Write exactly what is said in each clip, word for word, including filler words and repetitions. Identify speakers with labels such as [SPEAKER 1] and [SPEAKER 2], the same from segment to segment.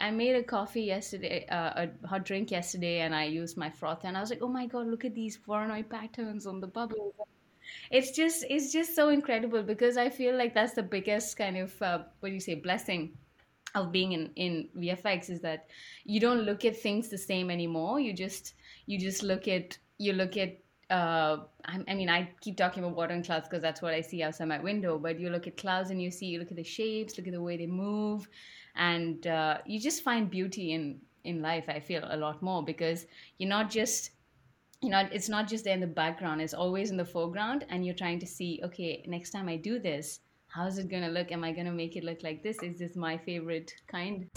[SPEAKER 1] I made a coffee yesterday, uh, a hot drink yesterday, and I used my froth, and I was like, oh my God, look at these Voronoi patterns on the bubbles. It's just, it's just so incredible because I feel like that's the biggest kind of, uh, what do you say, blessing of being in in V F X is that you don't look at things the same anymore. You just you just look at you look at uh I, I mean I keep talking about water and clouds because that's what I see outside my window, but you look at clouds and you see you look at the shapes, look at the way they move, and uh, you just find beauty in in life. I feel a lot more because you're not just you know it's not just there in the background, it's always in the foreground, and you're trying to see, okay, next time I do this, how's it going to look? Am I going to make it look like this? Is this my favorite kind?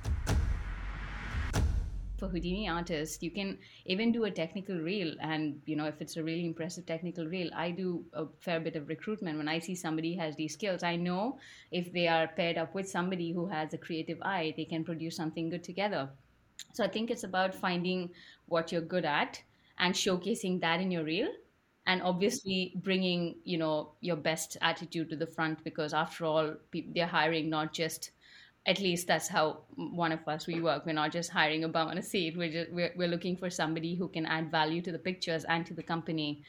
[SPEAKER 1] For Houdini artists, you can even do a technical reel, and you know if it's a really impressive technical reel, I do a fair bit of recruitment. When I see somebody has these skills, I know if they are paired up with somebody who has a creative eye, they can produce something good together. So I think it's about finding what you're good at and showcasing that in your reel, and obviously bringing you know your best attitude to the front, because after all, pe- they're hiring not just, at least that's how one of us we work. We're not just hiring a bum on a seat. We're just we're, we're looking for somebody who can add value to the pictures and to the company.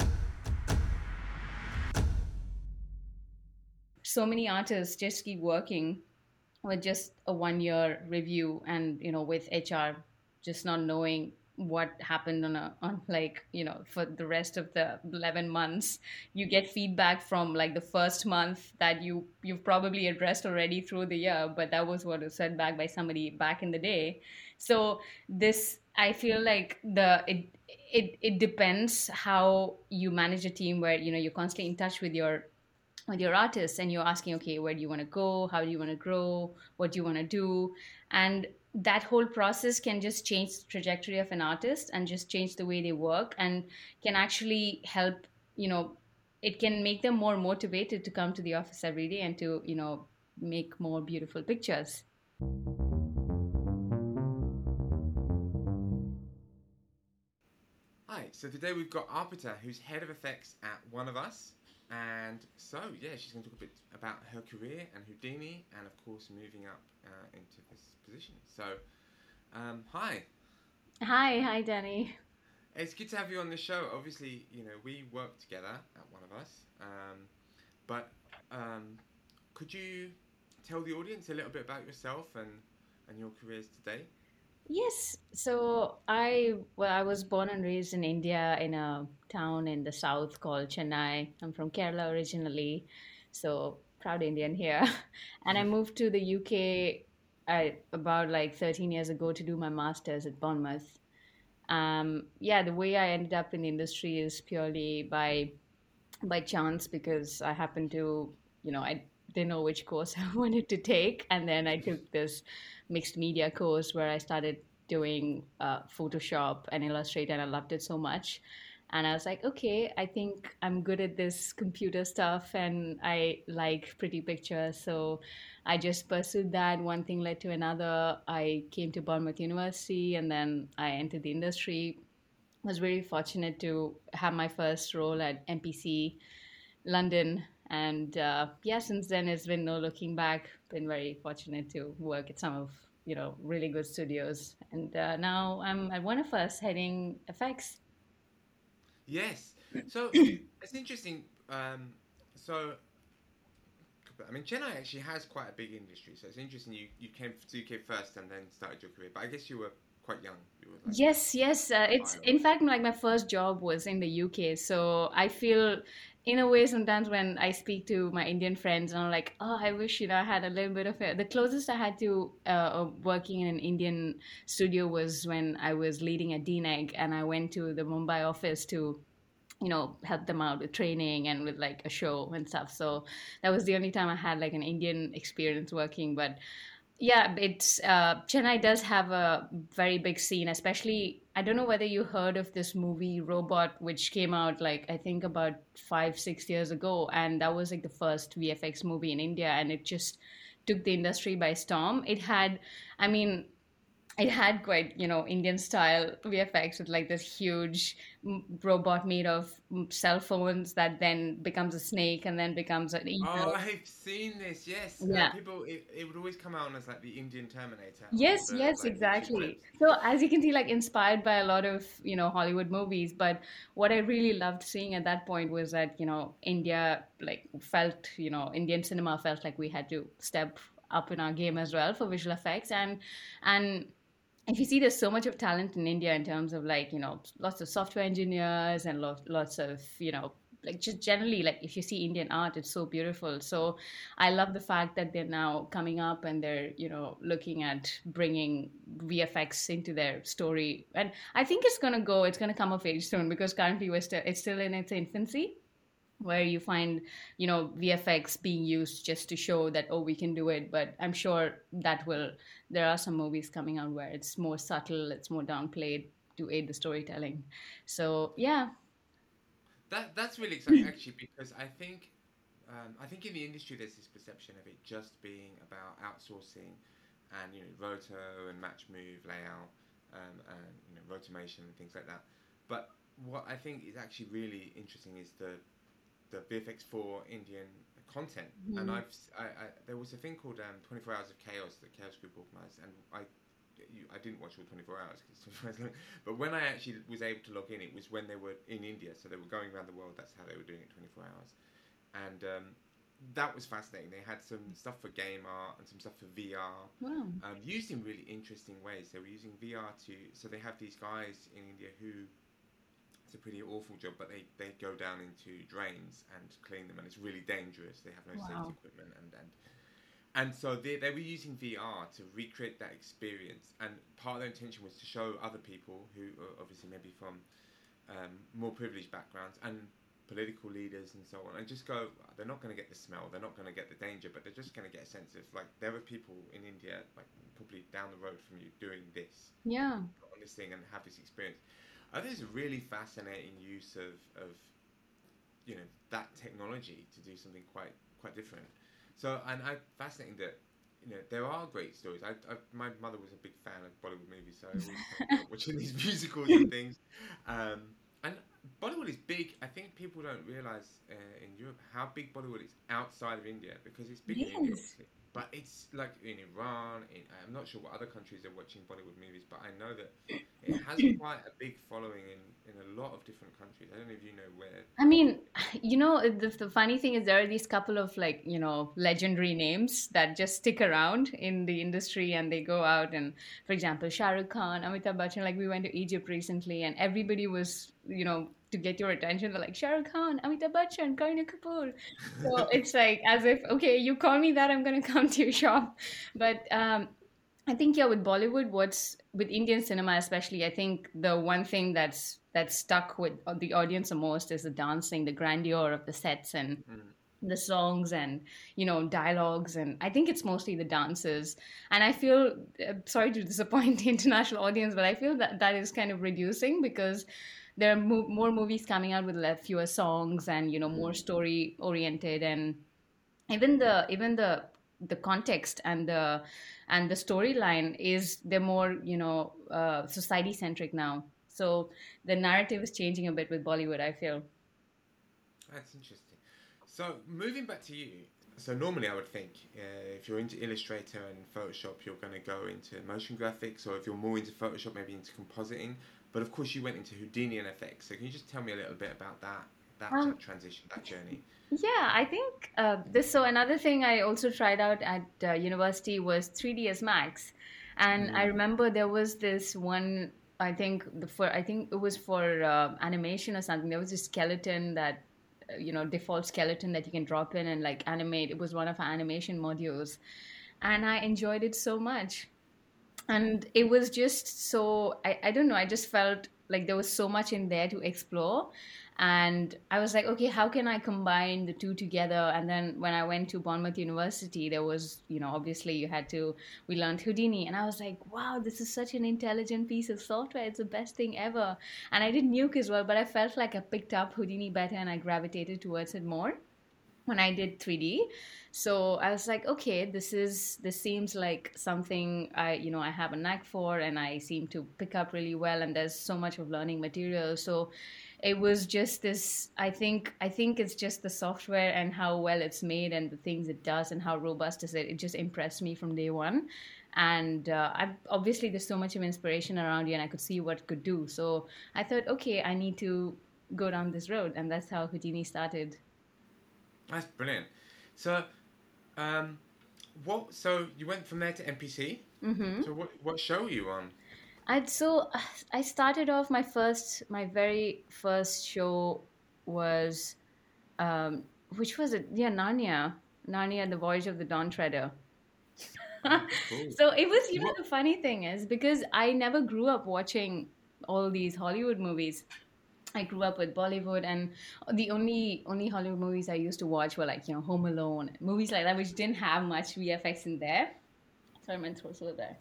[SPEAKER 1] So many artists just keep working with just a one year review, and you know with HR just not knowing what happened on a on like you know for the rest of the eleven months. You get feedback from like the first month that you you've probably addressed already through the year, but that was what was said back by somebody back in the day. So this, I feel like the it it, it depends how you manage a team where you know you're constantly in touch with your with your artists, and you're asking, okay, where do you want to go, how do you want to grow, what do you want to do, and that whole process can just change the trajectory of an artist and just change the way they work, and can actually help, you know it can make them more motivated to come to the office every day and to you know make more beautiful pictures.
[SPEAKER 2] Hi, so today we've got Arpita, who's head of effects at One of Us. And so, yeah, she's going to talk a bit about her career and Houdini, and of course, moving up uh, into this position. So, um, hi.
[SPEAKER 1] Hi, hi, Danny.
[SPEAKER 2] It's good to have you on the show. Obviously, you know, we work together at One of Us. Um, but um, could you tell the audience a little bit about yourself and, and your careers today?
[SPEAKER 1] Yes. So I well, I was born and raised in India in a town in the south called Chennai. I'm from Kerala originally, so proud Indian here. And I moved to the U K about like thirteen years ago to do my master's at Bournemouth. Um, yeah, the way I ended up in the industry is purely by by chance, because I happened to, you know, I didn't know which course I wanted to take. And then I took this mixed media course where I started doing uh, Photoshop and Illustrator, and I loved it so much. And I was like, okay, I think I'm good at this computer stuff and I like pretty pictures. So I just pursued that. One thing led to another. I came to Bournemouth University and then I entered the industry. Was very fortunate to have my first role at M P C London. And uh, yeah, since then it's been no looking back. Been very fortunate to work at some of you know really good studios, and uh, now I'm at one of us heading F X.
[SPEAKER 2] Yes. So, it's interesting. Um, so, I mean, Chennai actually has quite a big industry, so it's interesting you, you came to the U K first and then started your career. But I guess you were quite young. You were like
[SPEAKER 1] Yes, yes. Uh, it's
[SPEAKER 2] five.
[SPEAKER 1] in fact like my first job was in the U K, so I feel in a way sometimes when I speak to my Indian friends, and I'm like, oh, I wish you know I had a little bit of it. The closest I had to uh, uh, working in an Indian studio was when I was leading a D N E G, and I went to the Mumbai office to you know help them out with training and with like a show and stuff. So that was the only time I had like an Indian experience working. But yeah, it's uh, Chennai does have a very big scene, especially. I don't know whether you heard of this movie Robot, which came out like I think about five, six years ago, and that was like the first V F X movie in India, and it just took the industry by storm. It had, I mean, it had quite, you know, Indian style V F X with like this huge mm, robot made of mm, cell phones that then becomes a snake and then becomes an
[SPEAKER 2] Oh,
[SPEAKER 1] eagle.
[SPEAKER 2] I've seen this. Yes, uh,
[SPEAKER 1] Yeah.
[SPEAKER 2] people. It, it would always come out as like the Indian Terminator on all
[SPEAKER 1] Yes,
[SPEAKER 2] the
[SPEAKER 1] yes,
[SPEAKER 2] like YouTube
[SPEAKER 1] exactly.
[SPEAKER 2] clips.
[SPEAKER 1] So as you can see, like inspired by a lot of, you know, Hollywood movies, but what I really loved seeing at that point was that, you know, India like felt, you know, Indian cinema felt like we had to step up in our game as well for visual effects. And and if you see there's so much of talent in India in terms of like, you know, lots of software engineers and lo- lots of, you know, like just generally like if you see Indian art, it's so beautiful. So I love the fact that they're now coming up and they're, you know, looking at bringing V F X into their story. And I think it's going to go, it's going to come of age soon because currently we're still, it's still in its infancy where you find, you know, V F X being used just to show that, oh, we can do it. But I'm sure that will, there are some movies coming out where it's more subtle, it's more downplayed to aid the storytelling. So yeah.
[SPEAKER 2] That that's really exciting actually because I think um, I think in the industry there's this perception of it just being about outsourcing and you know roto and match move layout um, and you know rotomation and things like that. But what I think is actually really interesting is the the V F X for Indian content. And
[SPEAKER 1] Mhm.
[SPEAKER 2] I've I, I, there was a thing called um, twenty-four Hours of Chaos that Chaos Group organised, and I you, I didn't watch all twenty-four hours because it's twenty-four hours long. But when I actually was able to log in, it was when they were in India, so they were going around the world. That's how they were doing it twenty-four hours, and um, that was fascinating. They had some stuff for game art and some stuff for V R,
[SPEAKER 1] Wow.
[SPEAKER 2] um, used in really interesting ways. They were using V R to so they have these guys in India who it's a pretty awful job, but they, they go down into drains and clean them, and it's really dangerous. They have no safety
[SPEAKER 1] Wow.
[SPEAKER 2] equipment, and and and so they, they were using V R to recreate that experience. And part of their intention was to show other people who are obviously maybe from um, more privileged backgrounds and political leaders and so on, and just go, they're not going to get the smell, they're not going to get the danger, but they're just going to get a sense of like, there are people in India, like probably down the road from you, doing this
[SPEAKER 1] Yeah.
[SPEAKER 2] on this thing and have this experience. I think it's a really fascinating use of, of you know that technology to do something quite quite different. So, and I fascinating that you know there are great stories. I, I my mother was a big fan of Bollywood movies, so I always kind of grew up watching these musicals and things. Um, and Bollywood is big. I think people don't realize uh, in Europe how big Bollywood is outside of India because it's big in India,
[SPEAKER 1] Yes.
[SPEAKER 2] obviously. But it's like in Iran. In, I'm not sure what other countries are watching Bollywood movies, but I know that it has quite a big following in, in a lot of different countries. I don't know if you know where.
[SPEAKER 1] I mean, you know, the, the funny thing is there are these couple of like, you know, legendary names that just stick around in the industry and they go out and, for example, Shah Rukh Khan, Amitabh Bachchan, like we went to Egypt recently and everybody was, you know, to get your attention, they're like Shah Rukh Khan, Amitabh Bachchan, Kareena Kapoor. So it's like as if, okay, you call me that, I'm going to come to your shop. But um, I think yeah, with Bollywood, what's with Indian cinema especially, I think the one thing that's that's stuck with the audience the most is the dancing, the grandeur of the sets and
[SPEAKER 2] Mm.
[SPEAKER 1] the songs and you know dialogues, and I think it's mostly the dances. And I feel uh, sorry to disappoint the international audience, but I feel that that is kind of reducing because there are mo- more movies coming out with le- fewer songs and you know more story oriented, and even the even the the context and the and the storyline is they're more you know uh, society centric now, so the narrative is changing a bit with Bollywood, I feel.
[SPEAKER 2] That's interesting. So moving back to you, so normally I would think uh, if you're into Illustrator and Photoshop, you're going to go into motion graphics, or if you're more into Photoshop, maybe into compositing. But of course, you went into Houdini and F X. So can you just tell me a little bit about that that
[SPEAKER 1] um,
[SPEAKER 2] transition, that journey?
[SPEAKER 1] yeah, I think uh, this so another thing I also tried out at uh, university was three ds Max, and I
[SPEAKER 2] Mm.
[SPEAKER 1] remember there was this one, I think the for I think it was for uh, animation or something. There was a skeleton that uh, you know default skeleton that you can drop in and like animate. It was one of our animation modules, and I enjoyed it so much. And it was just so I, I don't know, I just felt like there was so much in there to explore. And I was like, okay, how can I combine the two together? And then when I went to Bournemouth University, there was, you know, obviously you had to, we learned Houdini. And I was like, wow, this is such an intelligent piece of software. It's the best thing ever. And I did Nuke as well, but I felt like I picked up Houdini better and I gravitated towards it more. when I did three D. So I was like, okay, this is this seems like something I, you know, I have a knack for, and I seem to pick up really well, and there's so much of learning material. So it was just this, I think I think it's just the software and how well it's made and the things it does and how robust is it. It just impressed me from day one. And uh, I obviously there's so much of inspiration around you, and I could see what it could do. So I thought, okay, I need to go down this road, and that's how Houdini started.
[SPEAKER 2] That's brilliant. So, um, what? So you went from there to N P C.
[SPEAKER 1] Mm-hmm.
[SPEAKER 2] So what? What show were you on?
[SPEAKER 1] I'd so I started off my first my very first show was um which was it? Yeah, Narnia. Narnia, The Voyage of the Dawn Treader.
[SPEAKER 2] Oh, cool.
[SPEAKER 1] So it was, you
[SPEAKER 2] So
[SPEAKER 1] know,
[SPEAKER 2] what?
[SPEAKER 1] the funny thing is because I never grew up watching all these Hollywood movies. I grew up with Bollywood, and the only only Hollywood movies I used to watch were like, you know, Home Alone, movies like that, which didn't have much V F X in there. Sorry, my throat's a little there.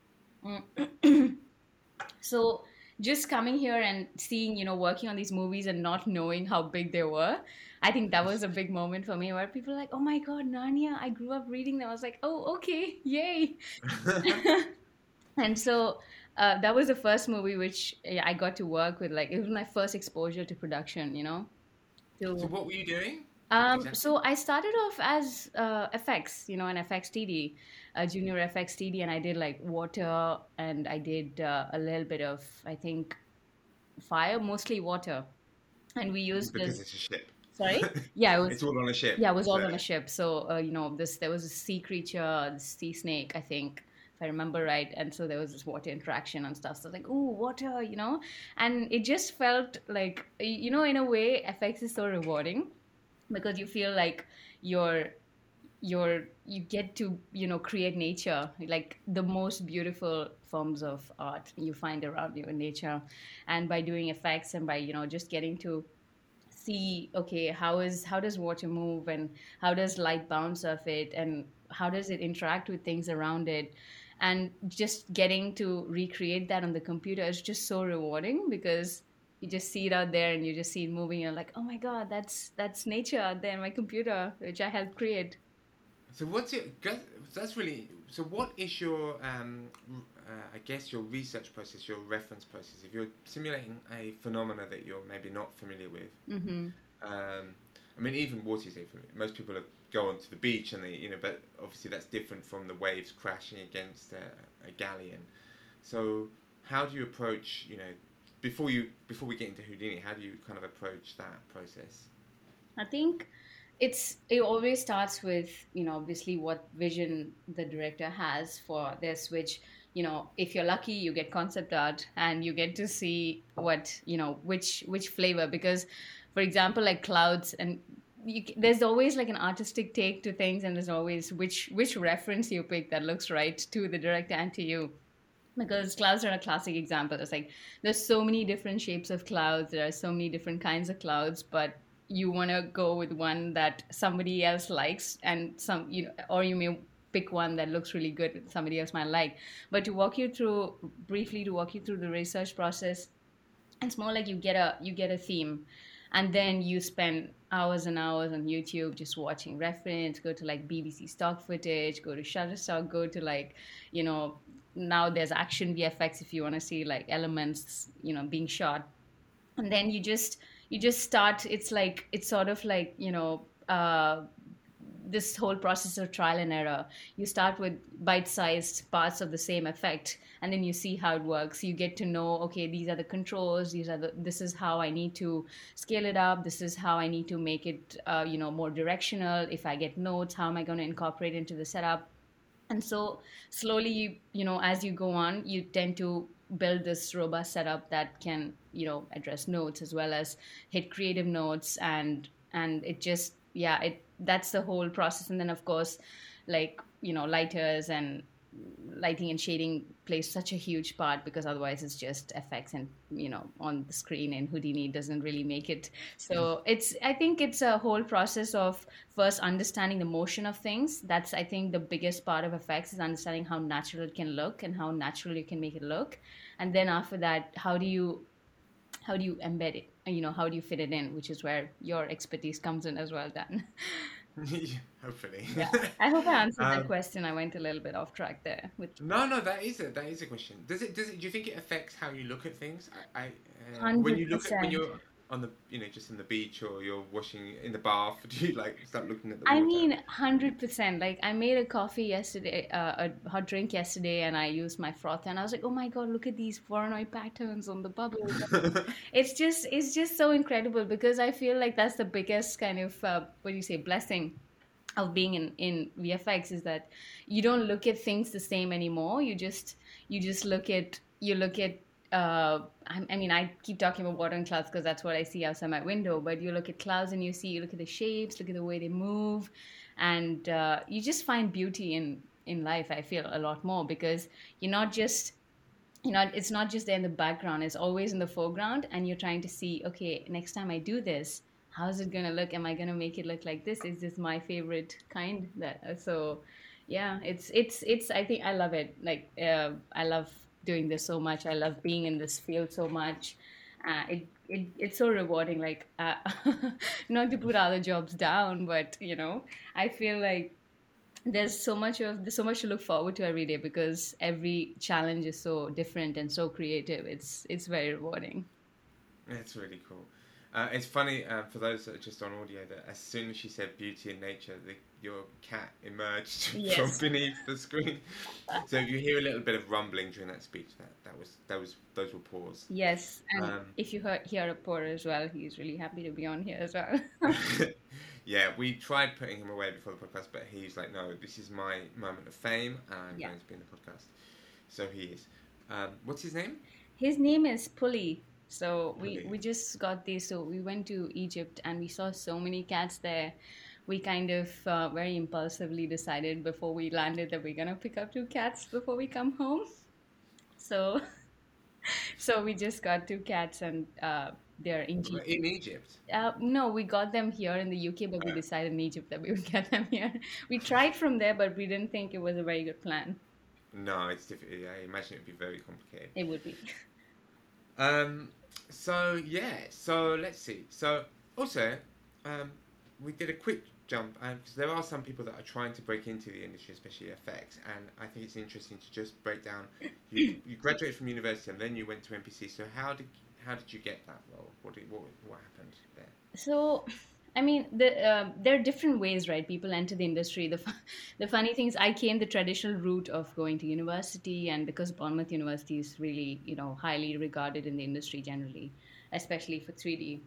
[SPEAKER 1] Mm. So just coming here and seeing, you know, working on these movies and not knowing how big they were, I think that was a big moment for me where people are like, oh my God, Narnia, I grew up reading them. I was like, oh, okay, yay. And so uh, that was the first movie which yeah, I got to work with. Like, it was my first exposure to production, you know?
[SPEAKER 2] So
[SPEAKER 1] To
[SPEAKER 2] what were you doing
[SPEAKER 1] um,
[SPEAKER 2] exactly?
[SPEAKER 1] so I started off as uh, F X, you know, an F X T D, a junior F X T D, and I did like water, and I did uh, a little bit of, I think, fire, mostly water. And we used
[SPEAKER 2] Because
[SPEAKER 1] this,
[SPEAKER 2] it's a ship.
[SPEAKER 1] sorry? Yeah, it was,
[SPEAKER 2] It's all on a ship.
[SPEAKER 1] yeah, it was
[SPEAKER 2] So
[SPEAKER 1] all on a ship. So, uh, you know, this, there was a sea creature, the sea snake, I think, if I remember right. And so there was this water interaction and stuff. So I was like, oh, water, you know? And it just felt like, y- you know, in a way, F X is so rewarding because you feel like you're you're you get to, you know, create nature, like the most beautiful forms of art you find around you in nature. And by doing effects and by, you know, just getting to see, okay, how is how does water move, and how does light bounce off it, and how does it interact with things around it, and just getting to recreate that on the computer is just so rewarding because you just see it out there and you just see it moving. You're like, oh my God, that's that's nature out there in my computer which I helped create.
[SPEAKER 2] So what's it? That's really. So what is your? Um, uh, I guess your research process, your reference process. If you're simulating a phenomena that you're maybe not familiar with,
[SPEAKER 1] Hmm.
[SPEAKER 2] um, I mean, even water is familiar. Most people are, go onto the beach and they, you know, but obviously that's different from the waves crashing against a, a galleon. So how do you approach? You know, before you before we get into Houdini, how do you kind of approach that process?
[SPEAKER 1] I think it's it always starts with, you know, obviously what vision the director has for this, which, you know, if you're lucky you get concept art and you get to see what, you know, which which flavor. Because for example, like clouds, and you, c- there's always like an artistic take to things, and there's always which which reference you pick that looks right to the director and to you. Because clouds are a classic example. It's like there's so many different shapes of clouds, there are so many different kinds of clouds, but you want to go with one that somebody else likes, and some, you know, or you may pick one that looks really good that somebody else might like. But to walk you through briefly, to walk you through the research process, it's more like you get a you get a theme, and then you spend hours and hours on YouTube just watching reference, go to like B B C stock footage, go to Shutterstock, go to like, you know, now there's action V F X if you want to see like elements, you know, being shot. And then you just you just start. It's like it's sort of like, you know, uh this whole process of trial and error. You start with bite-sized parts of the same effect, and then you see how it works. You get to know, okay, these are the controls. These are the. This is how I need to scale it up. This is how I need to make it, uh, you know, more directional. If I get notes, how am I going to incorporate into the setup? And so slowly, you you know, as you go on, you tend to build this robust setup that can, you know, address notes as well as hit creative notes. and and it just, yeah, it that's the whole process. And then of course, like, you know, lighters and lighting and shading plays such a huge part, because otherwise it's just effects and, you know, on the screen, and Houdini doesn't really make it. So it's, I think it's a whole process of first understanding the motion of things. That's, I think, the biggest part of effects is understanding how natural it can look and how natural you can make it look. And then after that, how do you how do you embed it, you know, how do you fit it in, which is where your expertise comes in as well, Dan.
[SPEAKER 2] Yeah, hopefully.
[SPEAKER 1] Yeah. I hope I answered that
[SPEAKER 2] um,
[SPEAKER 1] question. I went a little bit off track there with
[SPEAKER 2] no, no, that is a that is a question. Does it does it? Do you think it affects how you look at things? I, I uh, when you look at when
[SPEAKER 1] one hundred percent.
[SPEAKER 2] you're on the you know just on the beach or you're washing in the bath, do you like start looking at the
[SPEAKER 1] I
[SPEAKER 2] water?
[SPEAKER 1] mean, one hundred percent. Like, I made a coffee yesterday, uh, a hot drink yesterday, and I used my froth, and I was like, oh my God, look at these Voronoi patterns on the bubbles. It's just, it's just so incredible because I feel like that's the biggest kind of, uh, what do you say, blessing of being in in V F X is that you don't look at things the same anymore. You just you just look at you look at uh I, I mean I keep talking about water and clouds because that's what I see outside my window, but you look at clouds and you see you look at the shapes, look at the way they move, and uh, you just find beauty in in life. I feel a lot more because you're not just you know it's not just there in the background, it's always in the foreground, and you're trying to see, okay, next time I do this, how's it going to look? Am I going to make it look like this? Is this my favorite kind? That uh, so yeah, it's it's it's I think I love it. Like uh, I love doing this so much. I love being in this field so much. uh, it, it it's so rewarding, like uh, not to put other jobs down, but you know I feel like there's so much of there's so much to look forward to every day because every challenge is so different and so creative. It's it's very rewarding.
[SPEAKER 2] It's really cool. Uh, it's funny uh, for those that are just on audio that as soon as she said beauty and nature, the, your cat emerged from
[SPEAKER 1] Yes.
[SPEAKER 2] beneath the screen. So if you hear a little bit of rumbling during that speech, that that was that was those were paws.
[SPEAKER 1] Yes, and
[SPEAKER 2] Um,
[SPEAKER 1] if you hear, hear a purr as well, he's really happy to be on here as well.
[SPEAKER 2] yeah, we tried putting him away before the podcast, but he's like, no, this is my moment of fame, and I'm
[SPEAKER 1] Yeah.
[SPEAKER 2] going to be in the podcast. So he is. Um, what's his name?
[SPEAKER 1] His name is Pulley. So we
[SPEAKER 2] Puli.
[SPEAKER 1] we just got this. So we went to Egypt and we saw so many cats there. We kind of uh, very impulsively decided before we landed that we're gonna pick up two cats before we come home. So so we just got two cats and uh, they're in G P.
[SPEAKER 2] In Egypt.
[SPEAKER 1] Uh, no, we got them here in the U K, but we decided in Egypt that we would get them here. We tried from there, but we didn't think it was a very good plan.
[SPEAKER 2] No, it's difficult. I imagine it'd be very complicated.
[SPEAKER 1] It would be.
[SPEAKER 2] Um, so yeah, so let's see. So also, um, we did a quick jump because there are some people that are trying to break into the industry, especially F X, and I think it's interesting to just break down. You you graduated from university and then you went to N P C. So how did how did you get that role? What did, what what happened there?
[SPEAKER 1] So, I mean, the uh, there are different ways, right? People enter the industry. The fu- the funny thing is, I came the traditional route of going to university, and because Bournemouth University is really, you know, highly regarded in the industry generally, especially for three D.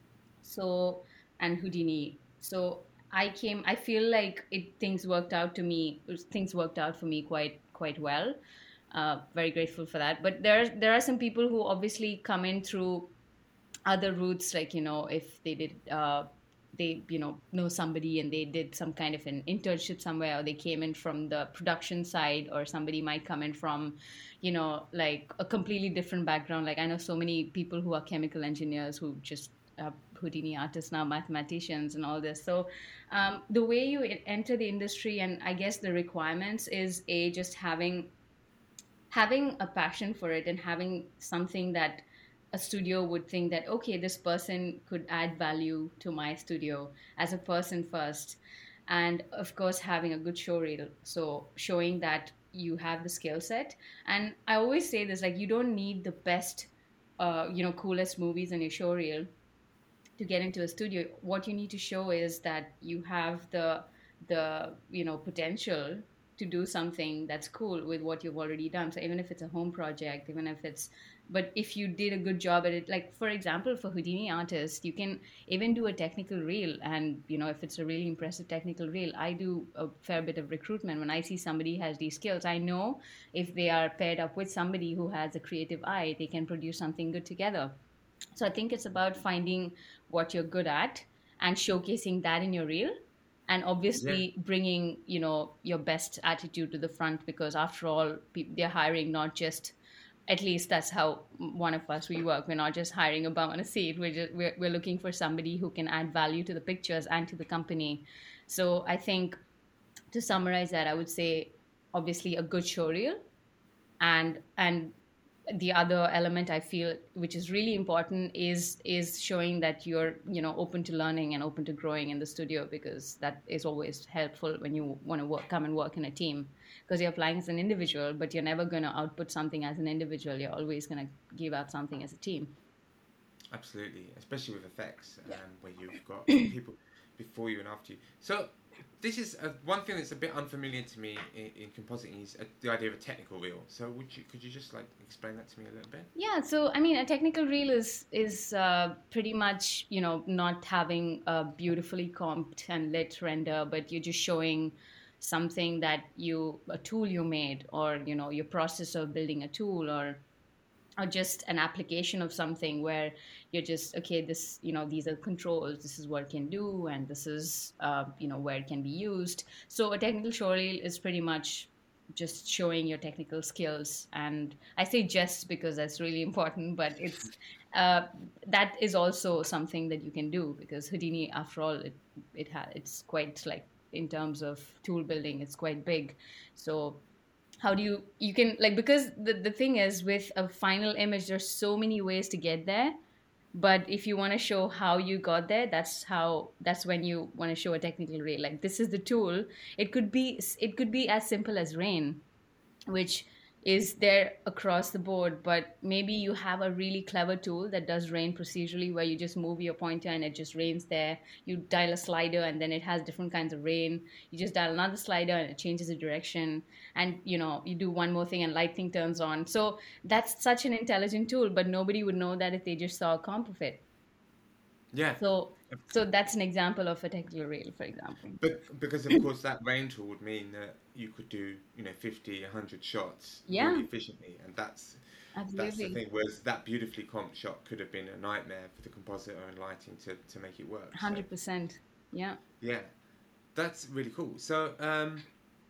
[SPEAKER 1] So, and Houdini. So I came. I feel like it things worked out to me. Things worked out for me quite quite well. Uh, very grateful for that. But there there are some people who obviously come in through other routes, like you know if they did uh, they you know know somebody and they did some kind of an internship somewhere, or they came in from the production side, or somebody might come in from you know like a completely different background. Like I know so many people who are chemical engineers who just uh, Houdini artists now, mathematicians and all this. So um, the way you e- enter the industry, and I guess the requirements is a just having having a passion for it and having something that a studio would think that, okay, this person could add value to my studio as a person first, and of course having a good show reel, so showing that you have the skill set. And I always say this, like, you don't need the best uh, you know coolest movies on your show reel to get into a studio. What you need to show is that you have the the you know potential to do something that's cool with what you've already done. So even if it's a home project, even if it's but if you did a good job at it, like for example for Houdini artists, you can even do a technical reel. And you know if it's a really impressive technical reel, I do a fair bit of recruitment. When I see somebody has these skills, I know if they are paired up with somebody who has a creative eye, they can produce something good together. So I think it's about finding what you're good at and showcasing that in your reel, and
[SPEAKER 2] Yeah.
[SPEAKER 1] obviously bringing you know your best attitude to the front, because after all, pe- they're hiring not just, at least that's how one of us we work. We're not just hiring a bum on a seat. We're just we're, we're looking for somebody who can add value to the pictures and to the company. So I think, to summarize that, I would say obviously a good show reel, and and the other element I feel which is really important is is showing that you're, you know, open to learning and open to growing in the studio, because that is always helpful when you want to work come and work in a team, because you're applying as an individual, but you're never going to output something as an individual. You're always going to give out something as a team.
[SPEAKER 2] Absolutely, especially with effects,
[SPEAKER 1] Yeah.
[SPEAKER 2] um, where you've got people before you and after you. So this is uh one thing that's a bit unfamiliar to me in, in compositing is uh, the idea of a technical reel. So would you could you just like explain that to me a little bit?
[SPEAKER 1] Yeah, so I mean, a technical reel is is uh, pretty much, you know, not having a beautifully comped and lit render, but you're just showing something that you a tool you made, or you know, your process of building a tool, or or just an application of something where you're just, okay, this, you know, these are controls, this is what it can do, and this is, uh, you know, where it can be used. So a technical show reel is pretty much just showing your technical skills. And I say just because that's really important, but it's uh, that is also something that you can do, because Houdini, after all, it it ha- it's quite like, in terms of tool building, it's quite big. So how do you you can like, because the, the thing is, with a final image there's so many ways to get there, but if you want to show how you got there, that's how that's when you want to show a technical reel. Like, this is the tool. It could be it could be as simple as rain, which is there across the board, but maybe you have a really clever tool that does rain procedurally, where you just move your pointer and it just rains there. You dial a slider and then it has different kinds of rain. You just dial another slider and it changes the direction. And you know, you do one more thing and lightning turns on. So that's such an intelligent tool, but nobody would know that if they just saw a comp of it.
[SPEAKER 2] Yeah,
[SPEAKER 1] So so that's an example of a technical reel, for example.
[SPEAKER 2] but because of course that rain tool would mean that you could do, you know, fifty, a hundred shots really
[SPEAKER 1] Yeah,
[SPEAKER 2] efficiently, and that's that's the
[SPEAKER 1] absolutely.
[SPEAKER 2] thing. Whereas that beautifully comped shot could have been a nightmare for the compositor and lighting to, to make it work. So
[SPEAKER 1] one hundred percent. Yeah.
[SPEAKER 2] yeah, that's really cool. So um,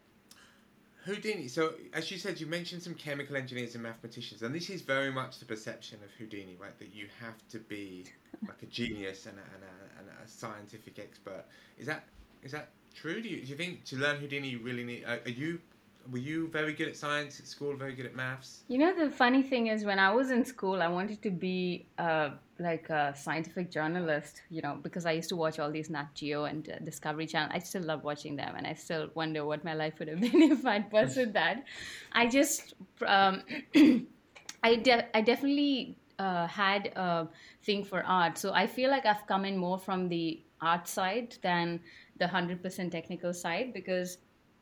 [SPEAKER 2] Houdini. So as you said, you mentioned some chemical engineers and mathematicians, and this is very much the perception of Houdini, right? That you have to be like a genius and a, and a, and a scientific expert. Is that is that true? Do you, do you think to learn Houdini you really need? Are, are you were you very good at science at school? Very good at maths?
[SPEAKER 1] You know, the funny thing is, when I was in school, I wanted to be uh, like a scientific journalist, you know, because I used to watch all these Nat Geo and uh, Discovery Channel. I still love watching them, and I still wonder what my life would have been if I'd pursued that. I just, um, I, de- I definitely uh, had a thing for art. So I feel like I've come in more from the art side than the one hundred percent technical side, because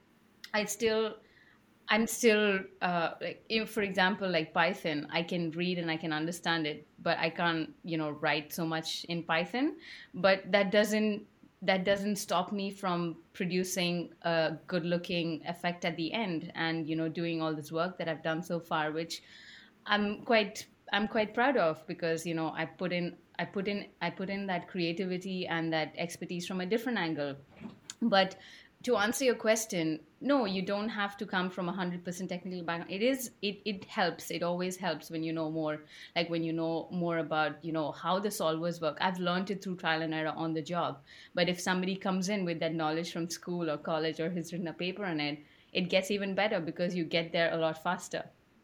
[SPEAKER 1] I still I'm still uh, like, if, for example, like Python, I can read and I can understand it, but I can't, you know, write so much in Python. But that doesn't that doesn't stop me from producing a good looking effect at the end, and you know, doing all this work that I've done so far, which I'm quite I'm quite proud of, because you know, I put in I put in I put in that creativity and that expertise from a different angle. But to answer your question, no, you don't have to come from a hundred percent technical background. It is it it helps. It always helps when you know more, like when you know more about, you know, how the solvers work. I've learned it through trial and error on the job. But if somebody comes in with that knowledge from school or college, or has written a paper on it, it gets even better, because you get there a lot faster.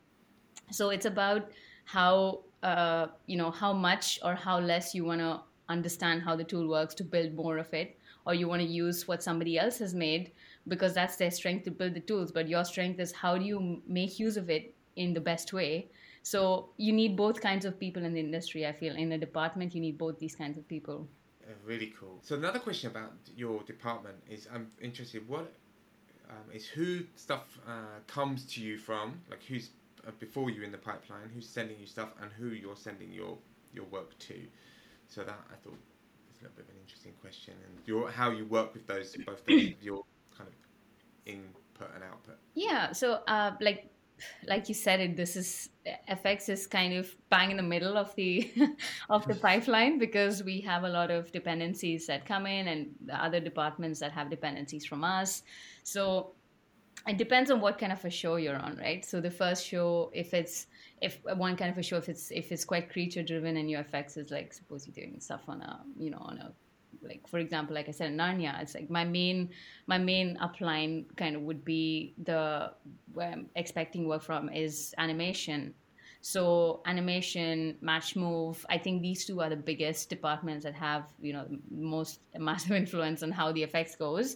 [SPEAKER 1] So it's about how, uh, you know, how much or how less you want to understand how the tool works to build more of it, or you want to use what somebody else has made, because that's their strength to build the tools, but your strength is how do you make use of it in the best way. So you need both kinds of people in the industry. I feel in a department you need both these kinds of people.
[SPEAKER 2] Uh, really cool. So another question about your department is I'm interested. What um, is who stuff uh, comes to you from? Like who's uh, before you in the pipeline? Who's sending you stuff, and who you're sending your your work to? So that I thought was a little bit of an interesting question, and your how you work with those both those your kind of input and output.
[SPEAKER 1] Yeah, so uh, like like you said it, this is F X is kind of bang in the middle of the of the pipeline, because we have a lot of dependencies that come in, and the other departments that have dependencies from us. So it depends on what kind of a show you're on, right? So the first show, if it's if one kind of a show, if it's if it's quite creature driven, and your effects is like, suppose you're doing stuff on a, you know, on a, like for example, like I said, Narnia, it's like my main my main upline kind of would be the where I'm expecting work from is animation. So animation, match move, I think these two are the biggest departments that have, you know, most massive influence on how the effects goes.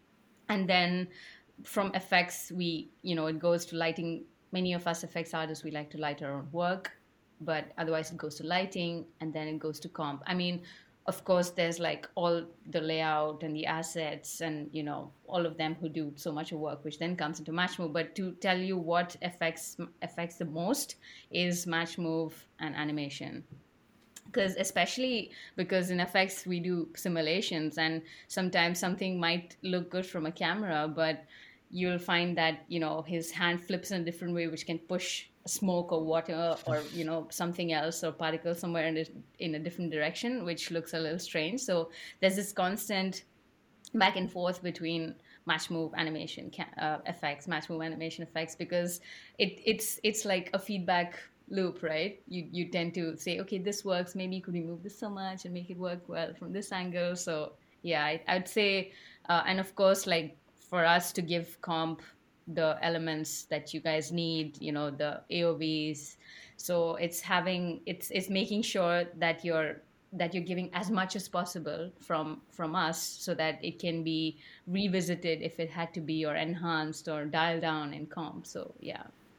[SPEAKER 1] And then from effects, we, you know, it goes to lighting. Many of us effects artists, we like to light our own work, but otherwise it goes to lighting, and then it goes to comp. I mean, of course there's like all the layout and the assets, and you know, all of them who do so much of work, which then comes into match move. But to tell you what affects affects the most is match move and animation, because especially because in effects we do simulations, and sometimes something might look good from a camera, but you'll find that, you know, his hand flips in a different way, which can push smoke or water or, you know, something else or particles somewhere in a, in a different direction, which looks a little strange. So there's this constant back and forth between match move animation uh, effects, match move animation effects, because it it's it's like a feedback loop, right? You you tend to say, okay, this works, maybe you could remove this so much and make it work well from this angle. So yeah, I, I'd say, uh, and of course, like for us to give comp the elements that you guys need, you know, the A O Vs. So it's having it's it's making sure that you're that you're giving as much as possible from from us, so that it can be revisited if it had to be, or enhanced or dialed down in comp. So yeah.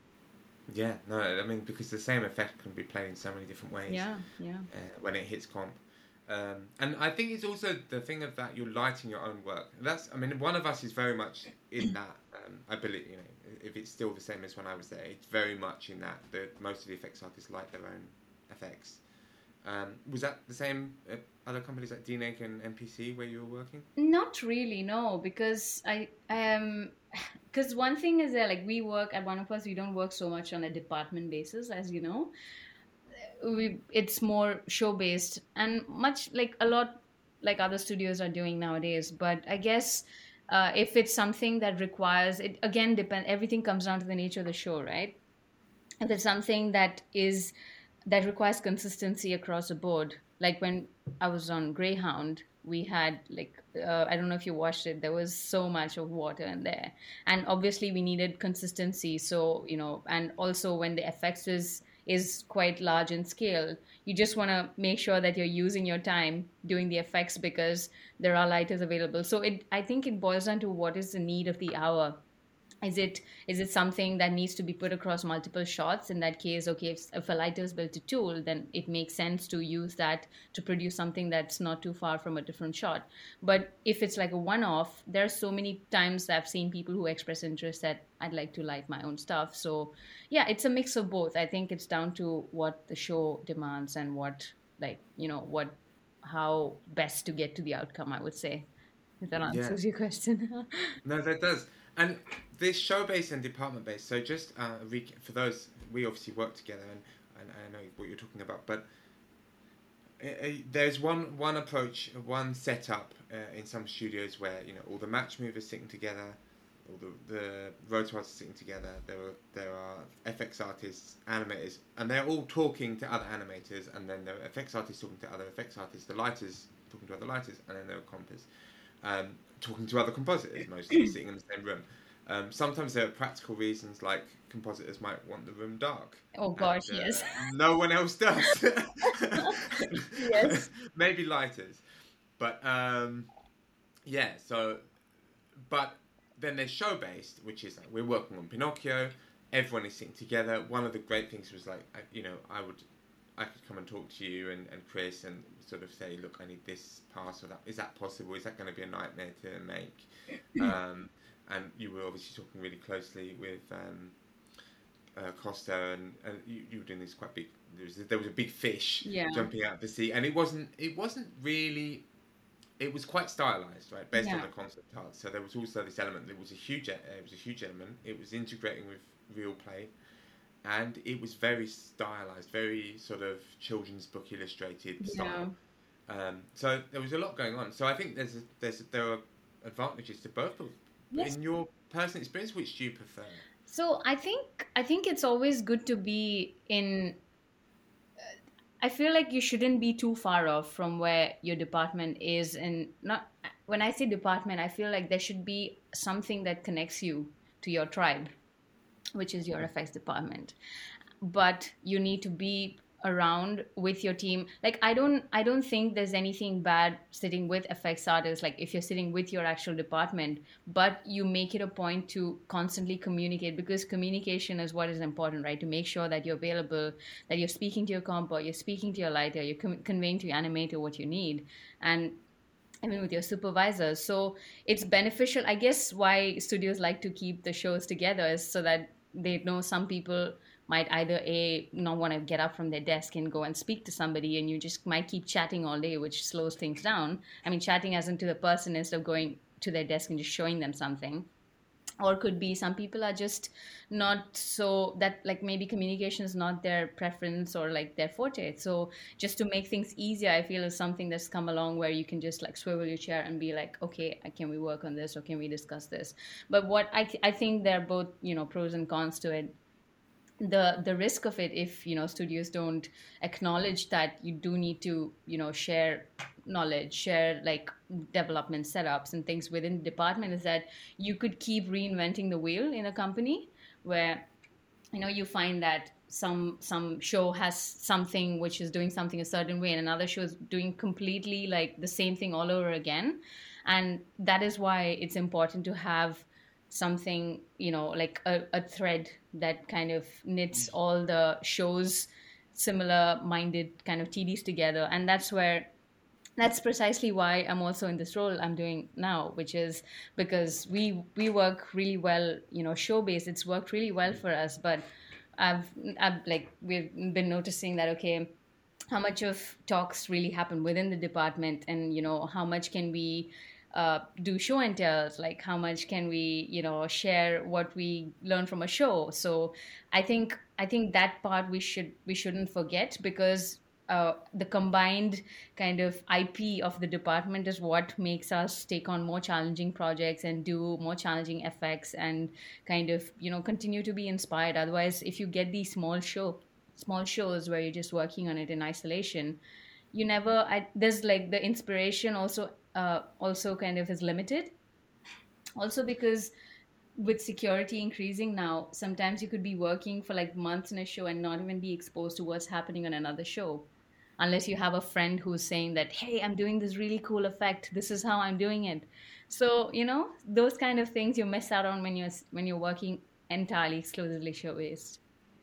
[SPEAKER 2] Yeah, no, I mean, because the same effect can be played in so many different ways
[SPEAKER 1] Yeah, yeah.
[SPEAKER 2] uh, when it hits comp. Um, and I think it's also the thing of that you're lighting your own work. That's, I mean, one of us is very much in that. Um, I believe, you know, if it's still the same as when I was there, it's very much in that. The most of the effects artists light their own effects. Um, was that the same at other companies like D N E G and N P C where you were working?
[SPEAKER 1] Not really, no, because I um because one thing is that like we work at one of us, we don't work so much on a department basis, as you know. We it's more show based, and much like a lot like other studios are doing nowadays. But I guess uh, if it's something that requires it, again, depend. Everything comes down to the nature of the show, right? If it's something that is that requires consistency across the board, like when I was on Greyhound, we had like uh, I don't know if you watched it, there was so much of water in there, and obviously we needed consistency. So you know, and also when the effects is is quite large in scale, you just want to make sure that you're using your time doing the effects, because there are lighters available. So it I think it boils down to what is the need of the hour. Is it is it something that needs to be put across multiple shots? In that case, okay, if, if a lighter is built a tool, then it makes sense to use that to produce something that's not too far from a different shot. But if it's like a one-off, there are so many times I've seen people who express interest that I'd like to light my own stuff. So yeah, it's a mix of both. I think it's down to what the show demands and what, like, you know, what how best to get to the outcome, I would say, if that
[SPEAKER 2] Yeah,
[SPEAKER 1] answers your question.
[SPEAKER 2] no, that does. And this show based and department based. So just uh, rec- for those, we obviously work together, and, and I know what you're talking about. But uh, uh, there's one one approach, one setup uh, in some studios where you know all the match movers sitting together, all the the rotor artists sitting together. There are there are F X artists, animators, and they're all talking to other animators, and then there are F X artists talking to other F X artists, the lighters talking to other lighters, and then there are compers. Um, talking to other compositors, mostly sitting in the same room. Um, sometimes there are practical reasons, like compositors might want the room dark,
[SPEAKER 1] Oh
[SPEAKER 2] and
[SPEAKER 1] gosh,
[SPEAKER 2] uh,
[SPEAKER 1] yes.
[SPEAKER 2] no one else does.
[SPEAKER 1] Yes.
[SPEAKER 2] Maybe lighters, but um, yeah. So, but then there's show based, which is like we're working on Pinocchio. Everyone is sitting together. One of the great things was like, I, you know, I would, I could come and talk to you and, and Chris and sort of say, look, I need this pass or that. Is that possible? Is that going to be a nightmare to make? Um, and you were obviously talking really closely with um, uh, Costa, and, and you, you were doing this quite big. There was, there was a big fish
[SPEAKER 1] Yeah.
[SPEAKER 2] jumping out of the sea, and it wasn't. It wasn't really. It was quite stylized, right, based
[SPEAKER 1] Yeah.
[SPEAKER 2] on the concept art. So there was also this element. There was a huge. Uh, it was a huge element. It was integrating with real play, and it was very stylized, very sort of children's book illustrated style. Um, so there was a lot going on. So I think there's a, there's a, there are advantages to both. Of,
[SPEAKER 1] Yes.
[SPEAKER 2] in your personal experience, which do you prefer?
[SPEAKER 1] So I think I think it's always good to be in. I feel like you shouldn't be too far off from where your department is, and not when I say department, I feel like there should be something that connects you to your tribe, which is your effects department. but you need to be around with your team. Like i don't i don't think there's anything bad sitting with effects artists, like if you're sitting with your actual department, but you make it a point to constantly communicate, because communication is what is important, right? To make sure that you're available, that you're speaking to your compo, you're speaking to your lighter, you're com- conveying to your animator what you need, and even with your supervisors. So it's beneficial, I guess. Why studios like to keep the shows together is so that they know some people might either a not want to get up from their desk and go and speak to somebody, and you just might keep chatting all day, which slows things down. I mean, chatting as into the person instead of going to their desk and just showing them something. Or could be some people are just not so that, like, maybe communication is not their preference or like their forte. So just to make things easier, I feel is something that's come along where you can just like swivel your chair and be like, okay, can we work on this, or can we discuss this? But what i th- I think there are both, you know, pros and cons to it. The the risk of it, if you know studios don't acknowledge that you do need to, you know, share knowledge, share like development setups and things within the department, is that you could keep reinventing the wheel in a company where, you know, you find that some some show has something which is doing something a certain way, and another show is doing completely like the same thing all over again. And that is why it's important to have something, you know, like a, a thread that kind of knits all the shows, similar minded kind of T Ds together. And that's where that's precisely why I'm also in this role I'm doing now, which is because we we work really well, you know, show based. It's worked really well for us, but I've I've like we've been noticing that, okay, how much of talks really happen within the department, and you know, how much can we uh, do show and tells, like how much can we, you know, share what we learn from a show. So i think i think that part we should we shouldn't forget, because uh, the combined kind of I P of the department is what makes us take on more challenging projects and do more challenging effects, and kind of, you know, continue to be inspired. Otherwise, if you get these small show small shows where you're just working on it in isolation, you never I, there's like the inspiration also uh, also kind of is limited. Also because with security increasing now, sometimes you could be working for like months in a show and not even be exposed to what's happening on another show, unless you have a friend who's saying that, hey, I'm doing this really cool effect, this is how I'm doing it. So, you know, those kind of things you miss out on when you're when you're working entirely exclusively show based.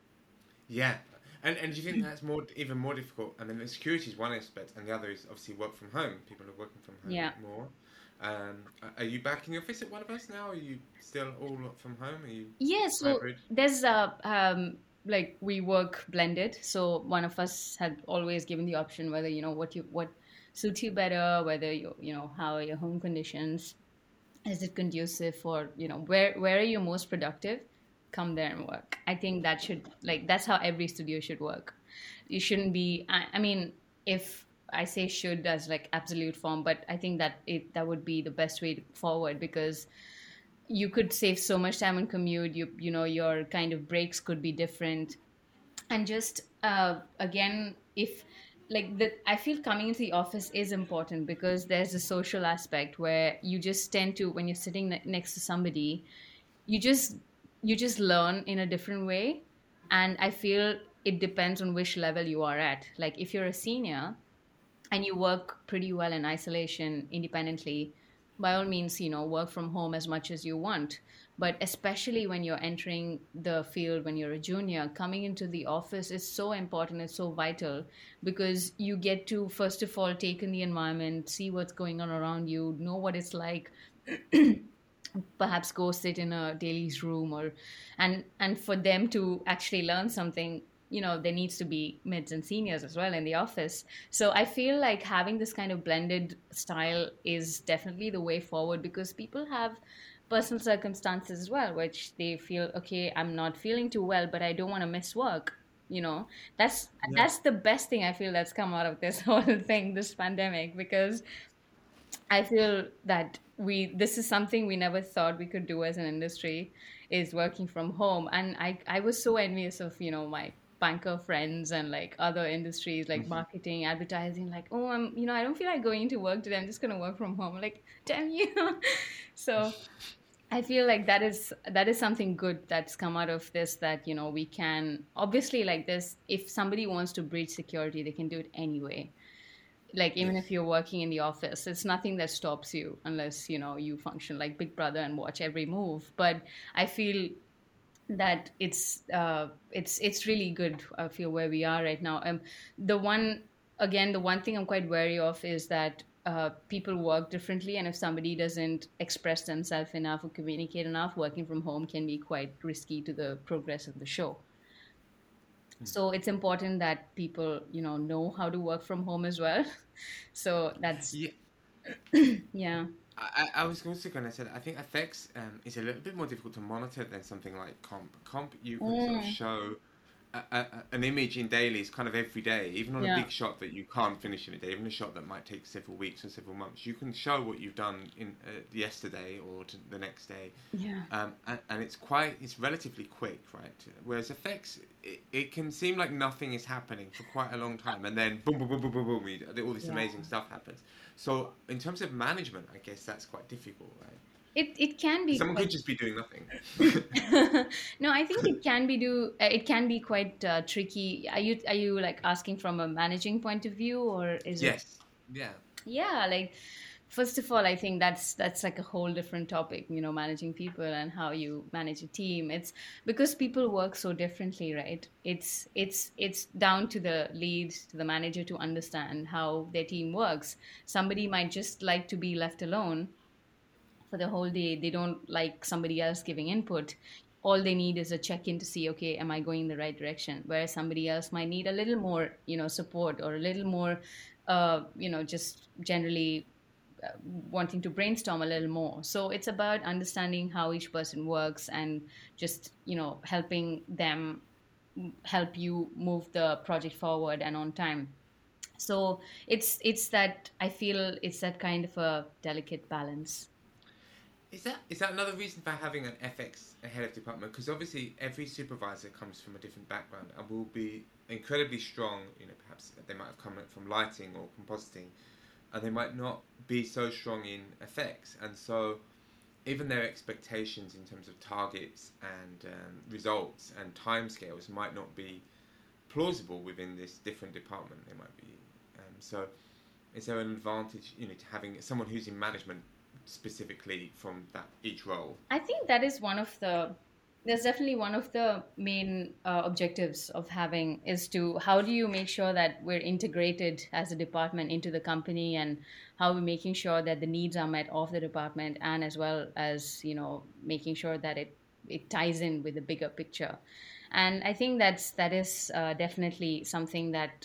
[SPEAKER 2] Yeah. And, and do you think that's more even more difficult? I mean, the security is one aspect, and the other is obviously work from home. People are working from home
[SPEAKER 1] Yeah.
[SPEAKER 2] more. Um, are you back in the office at one of us now? Are you still all from home? Are you
[SPEAKER 1] Yeah, so
[SPEAKER 2] hybrid?
[SPEAKER 1] there's a um like we work blended. So one of us had always given the option whether, you know, what you what suits you better, whether you you know, how are your home conditions, is it conducive for, you know, where where are you most productive, come there and work. I think that should, like, that's how every studio should work. You shouldn't be I, I mean, if I say should as like absolute form, but I think that it that would be the best way forward, because you could save so much time on commute. You you know, your kind of breaks could be different. And just uh, again, if like the I feel coming into the office is important, because there's a social aspect where you just tend to, when you're sitting ne- next to somebody, you just you just learn in a different way. And I feel it depends on which level you are at. Like if you're a senior and you work pretty well in isolation independently, by all means, you know, work from home as much as you want. But especially when you're entering the field, when you're a junior, coming into the office is so important, it's so vital, because you get to first of all take in the environment, see what's going on around you, know what it's like, perhaps go sit in a daily's room, or and and for them to actually learn something, you know, there needs to be mids and seniors as well in the office. So I feel like having this kind of blended style is definitely the way forward, because people have personal circumstances as well, which they feel, okay, I'm not feeling too well, but I don't want to miss work. You know, that's
[SPEAKER 2] Yeah.
[SPEAKER 1] that's the best thing I feel that's come out of this whole thing, this pandemic, because I feel that we this is something we never thought we could do as an industry, is working from home. And I I was so envious of, you know, my banker friends and like other industries like
[SPEAKER 2] Mhm.
[SPEAKER 1] marketing, advertising, like, oh, I'm, you know, I don't feel like going to work today. I'm just gonna work from home. Like, damn you. So I feel like that is that is something good that's come out of this, that you know we can obviously like this, if somebody wants to breach security they can do it anyway. Like even if
[SPEAKER 2] Yes.
[SPEAKER 1] you're working in the office, it's nothing that stops you unless you know you function like Big Brother and watch every move. But I feel that it's uh, it's it's really good. I feel where we are right now. Um, the one again, the one thing I'm quite wary of is that uh, people work differently, and if somebody doesn't express themselves enough or communicate enough, working from home can be quite risky to the progress of the show. So it's important that people you know know how to work from home as well. So that's
[SPEAKER 2] Yeah,
[SPEAKER 1] yeah.
[SPEAKER 2] I, I I was also going to say that I think effects um, is a little bit more difficult to monitor than something like comp. Comp, you can sort of
[SPEAKER 1] Mm,
[SPEAKER 2] show a, a, an image in dailies kind of every day, even on a
[SPEAKER 1] yeah.
[SPEAKER 2] big shot that you can't finish in a day, even a shot that might take several weeks or several months. You can show what you've done in uh, yesterday or to the next day,
[SPEAKER 1] Yeah.
[SPEAKER 2] um, and, and it's quite it's relatively quick, right? Whereas effects, it, it can seem like nothing is happening for quite a long time, and then boom, boom, boom, boom, boom, boom, you- all this
[SPEAKER 1] Yeah.
[SPEAKER 2] amazing stuff happens. So in terms of management, I guess that's quite difficult, right?
[SPEAKER 1] It it can be
[SPEAKER 2] Someone could
[SPEAKER 1] quite.
[SPEAKER 2] just be doing nothing.
[SPEAKER 1] No, I think it can be do uh, it can be quite uh, tricky. Are you are you like asking from a managing point of view, or is it?
[SPEAKER 2] Yes. Yeah.
[SPEAKER 1] Yeah, like first of all, I think that's that's like a whole different topic, you know, managing people and how you manage a team. It's because people work so differently, right? It's it's it's down to the lead, to the manager to understand how their team works. Somebody might just like to be left alone for the whole day. They don't like somebody else giving input. All they need is a check in to see, okay, am I going in the right direction? Whereas somebody else might need a little more, you know, support, or a little more, uh, you know, just generally uh, wanting to brainstorm a little more. So it's about understanding how each person works and just, you know, helping them help you move the project forward and on time. So it's it's that I feel it's that kind of a delicate balance.
[SPEAKER 2] Is that is that another reason for having an F X head of department? Because obviously every supervisor comes from a different background and will be incredibly strong. You know, perhaps they might have come from lighting or compositing, and they might not be so strong in effects. And so even their expectations in terms of targets and um, results and timescales might not be plausible within this different department. They might be. Um, so, is there an advantage, you know, to having someone who's in management specifically from that each role?
[SPEAKER 1] I think that is one of the there's definitely one of the main uh, objectives of having is to how do you make sure that we're integrated as a department into the company, and how we're making sure that the needs are met of the department, and as well as you know making sure that it it ties in with the bigger picture. And I think that's that is uh, definitely something that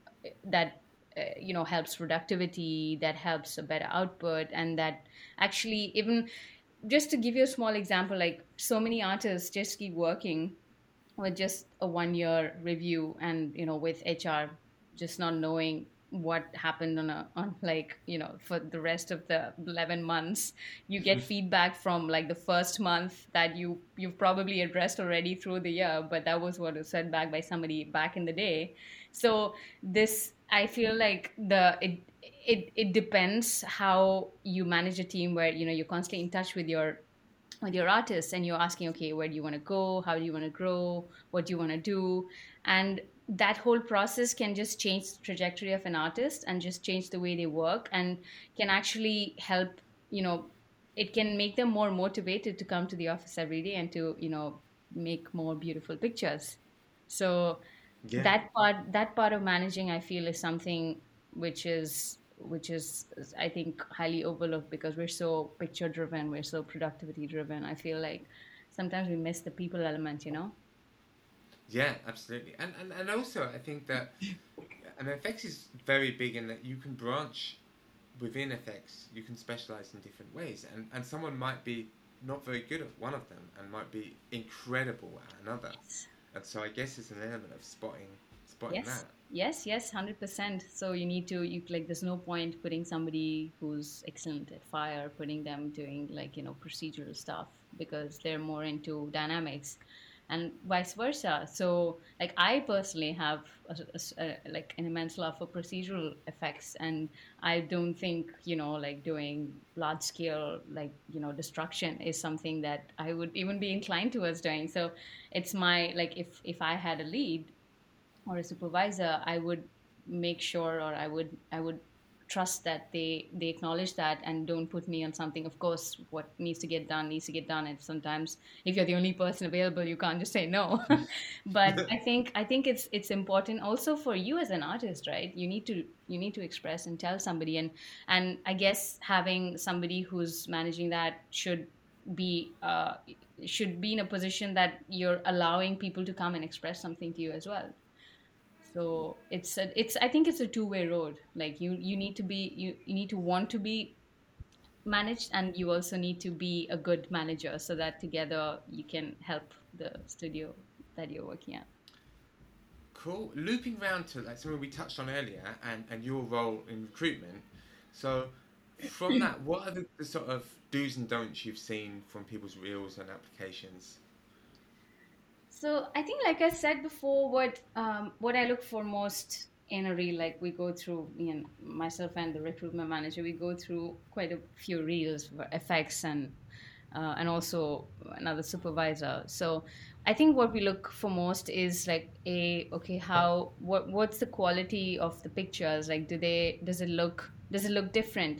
[SPEAKER 1] that uh, you know helps productivity, that helps a better output, and that actually even just to give you a small example, like so many artists just keep working with just a one year review, and you know with HR just not knowing what happened on a on like you know for the rest of the eleven months. You get feedback from like the first month that you you've probably addressed already through the year, but that was what was said back by somebody back in the day. So this I feel like the it it, it depends how you manage a team where you know you're constantly in touch with your with your artists, and you're asking, okay, where do you want to go, how do you want to grow, what do you want to do. And that whole process can just change the trajectory of an artist and just change the way they work, and can actually help, you know it can make them more motivated to come to the office every day and to you know make more beautiful pictures. So
[SPEAKER 2] Yeah.
[SPEAKER 1] that part that part of managing I feel is something which is which is I think highly overlooked, because we're so picture driven, we're so productivity driven. I feel like sometimes we miss the people element, you know.
[SPEAKER 2] Yeah, absolutely. And, and and also I think that an F X is very big in that you can branch within F X. You can specialize in different ways, and and someone might be not very good at one of them and might be incredible at another.
[SPEAKER 1] Yes.
[SPEAKER 2] And so I guess it's an element of spotting spotting
[SPEAKER 1] Yes.
[SPEAKER 2] that.
[SPEAKER 1] Yes, yes, one hundred percent. So you need to you like there's no point putting somebody who's excellent at fire, putting them doing like, you know, procedural stuff, because they're more into dynamics. and vice versa. So like I personally have a, a- a- like an immense love for procedural effects, and I don't think, you know, like doing large scale, like, you know, destruction is something that I would even be inclined towards doing. So it's my, like, if if I had a lead or a supervisor, I would make sure, or I would I would trust that they they acknowledge that and don't put me on something. Of course, what needs to get done needs to get done, and sometimes if you're the only person available, you can't just say no. But I think I think it's it's important also for you as an artist, right? You need to you need to express and tell somebody, and and I guess having somebody who's managing that should be uh, should be in a position that you're allowing people to come and express something to you as well. So it's a, it's I think it's a two-way road. Like you you need to be you, you need to want to be managed, and you also need to be a good manager, so that together you can help the studio that you're working at.
[SPEAKER 2] Cool. Looping round to like something we touched on earlier, and and your role in recruitment. So, from that, what are the, the sort of do's and don'ts you've seen from people's reels and applications?
[SPEAKER 1] So I think, like I said before, what um, what I look for most in a reel, like we go through, you know, myself and the recruitment manager, we go through quite a few reels, for effects, and uh, and also another supervisor. So I think what we look for most is like a okay, how what what's the quality of the pictures? Like, do they does it look does it look different?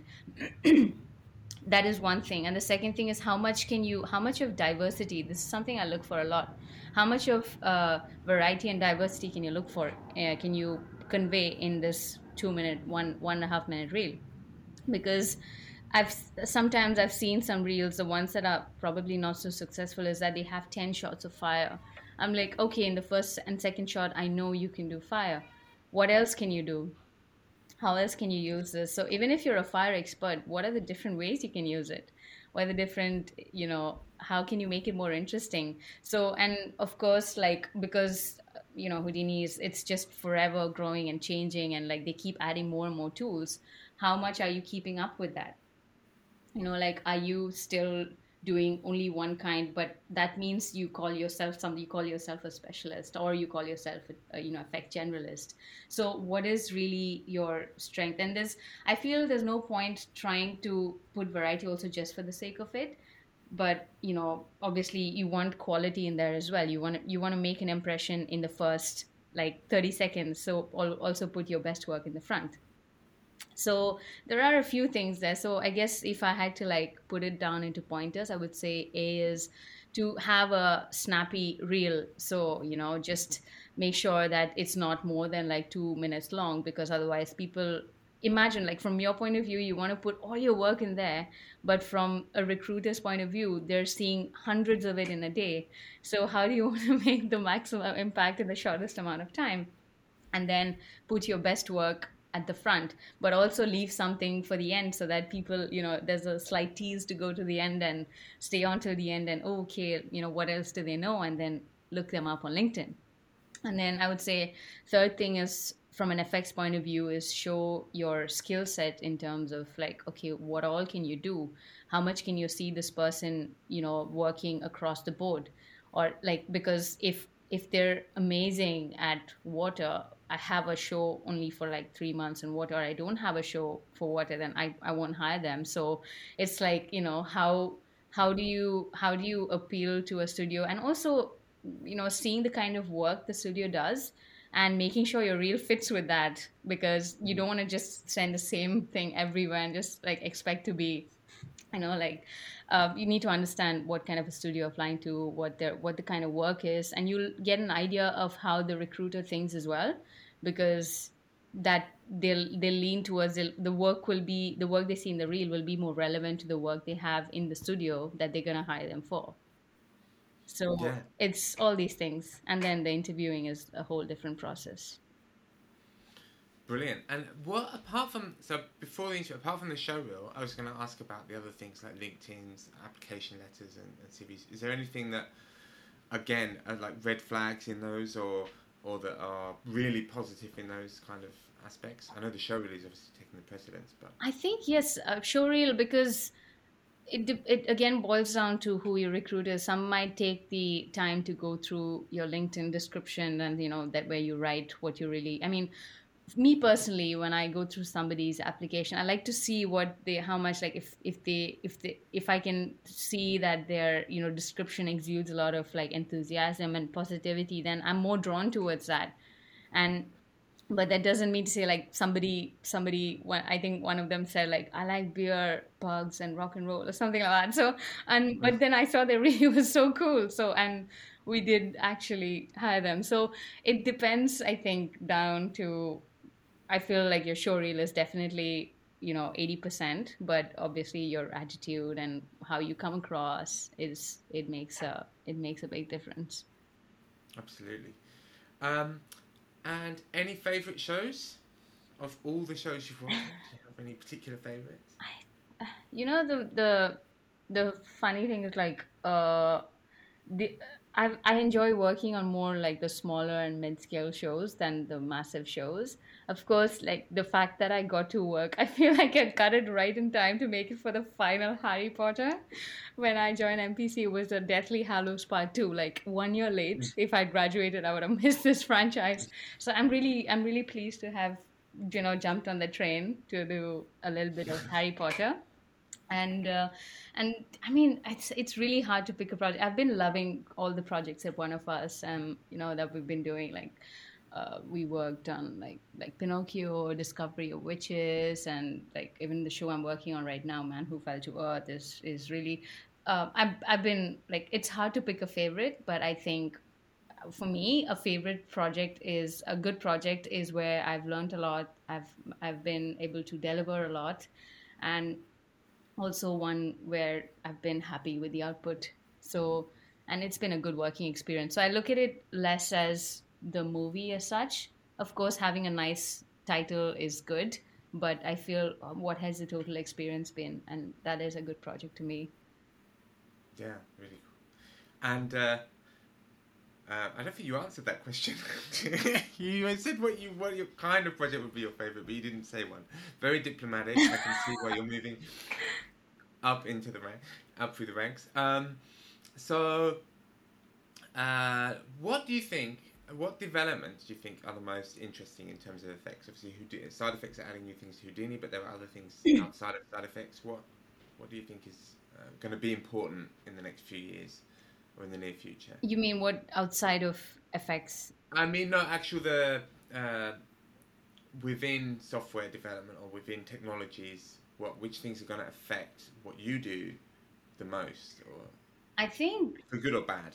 [SPEAKER 1] That is one thing, and the second thing is how much can you how much of diversity, this is something I look for a lot. How much of uh, variety and diversity can you look for, uh, can you convey in this two minute one one and a half minute reel? Because I've sometimes I've seen some reels, the ones that are probably not so successful, is that they have ten shots of fire. I'm like, okay, in the first and second shot I know you can do fire. What else can you do? How else can you use this? So even if you're a fire expert, what are the different ways you can use it? What are the different, you know, how can you make it more interesting? So, and of course, like, because, uh, you know, Houdini is, it's just forever growing and changing, and like they keep adding more and more tools. How much are you keeping up with that? You know, like, are you still doing only one kind, but that means you call yourself something, you call yourself a specialist, or you call yourself a, you know, effect generalist. So what is really your strength? And there's, I feel there's no point trying to put variety also just for the sake of it. But you know, obviously you want quality in there as well. You want to, you want to make an impression in the first like thirty seconds, so also put your best work in the front. So there are a few things there. So I guess if I had to like put it down into pointers, I would say A is to have a snappy reel. So, you know, just make sure that it's not more than like two minutes long, because otherwise people imagine, like, from your point of view, you want to put all your work in there, but from a recruiter's point of view, they're seeing hundreds of it in a day. So how do you want to make the maximum impact in the shortest amount of time? And then put your best work at the front, but also leave something for the end, so that people, you know, there's a slight tease to go to the end and stay on till the end, and oh, okay, you know, what else do they know, and then look them up on LinkedIn. And then I would say third thing is, from an effects point of view, is show your skill set in terms of like, okay, what all can you do? How much can you see this person, you know, working across the board? Or like, because if if they're amazing at water, I have a show only for like three months in water, or I don't have a show for water, then I, I won't hire them. So it's like, you know, how how do you how do you appeal to a studio? And also, you know, seeing the kind of work the studio does and making sure your reel fits with that, because you don't want to just send the same thing everywhere and just like expect to be, you know, like, uh, you need to understand what kind of a studio you're applying to, what their what the kind of work is, and you'll get an idea of how the recruiter thinks as well, because that they'll they'll lean towards the, the work will be the work they see in the reel will be more relevant to the work they have in the studio that they're going to hire them for. So
[SPEAKER 2] Yeah,
[SPEAKER 1] it's all these things. And then the interviewing is a whole different process.
[SPEAKER 2] brilliant. And what apart from so before the interview, apart from the show reel, I was going to ask about the other things like LinkedIn's application letters and, and C Vs. Is there anything that again are like red flags in those, or or that are really positive in those kind of aspects? I know the show reel is obviously taking the precedence, but
[SPEAKER 1] I think, yes, uh, showreel, because it de- it again boils down to who your recruiter is. Some might take the time to go through your LinkedIn description, and you know that where you write what you really. I mean, me personally, when I go through somebody's application, I like to see what they, how much, like if if they if they if I can see that their, you know, description exudes a lot of like enthusiasm and positivity, then I'm more drawn towards that. And but that doesn't mean to say like somebody somebody one, I think one of them said like, I like beer, pugs, and rock and roll or something like that. So, and but then I saw they really was so cool, so, and we did actually hire them. So it depends, I think, down to, I feel like your show reel is definitely, you know, eighty percent, but obviously your attitude and how you come across is, it makes a it makes a big difference.
[SPEAKER 2] Absolutely. Um, and any favourite shows of all the shows you've worked on? Do you have any particular favourites?
[SPEAKER 1] You know, the the the funny thing is like, uh the I I enjoy working on more like the smaller and mid-scale shows than the massive shows. Of course, like the fact that I got to work, I feel like I got it right in time to make it for the final Harry Potter. When I joined M P C, it was the Deathly Hallows Part Two. Like one year late, if I graduated, I would have missed this franchise. So I'm really I'm really pleased to have, you know, jumped on the train to do a little bit of Harry Potter. And uh, and I mean, it's it's really hard to pick a project. I've been loving all the projects at One of Us, um you know, that we've been doing. Like, uh, we worked on like like Pinocchio, Discovery of Witches, and like even the show I'm working on right now, Man Who Fell to Earth, is is really, uh, I've I've been like, it's hard to pick a favorite, but I think for me, a favorite project is a good project is where I've learned a lot. I've I've been able to deliver a lot, and also one where I've been happy with the output. So, and it's been a good working experience. So I look at it less as the movie as such. Of course, having a nice title is good, but I feel, um, what has the total experience been? And that is a good project to me.
[SPEAKER 2] Yeah, really cool. And uh, uh, I don't think you answered that question. You said what you what your kind of project would be your favourite, but you didn't say one. Very diplomatic. I can see why you're moving up into the rank, up through the ranks. Um, so, uh, what do you think? What developments do you think are the most interesting in terms of effects? Obviously, Houdini, side effects are adding new things to Houdini, but there are other things outside of side effects. What What do you think is uh, going to be important in the next few years or in the near future?
[SPEAKER 1] You mean what outside of F X?
[SPEAKER 2] I mean, no, actual the uh, within software development or within technologies, what which things are going to affect what you do the most, or
[SPEAKER 1] I think,
[SPEAKER 2] for good or bad?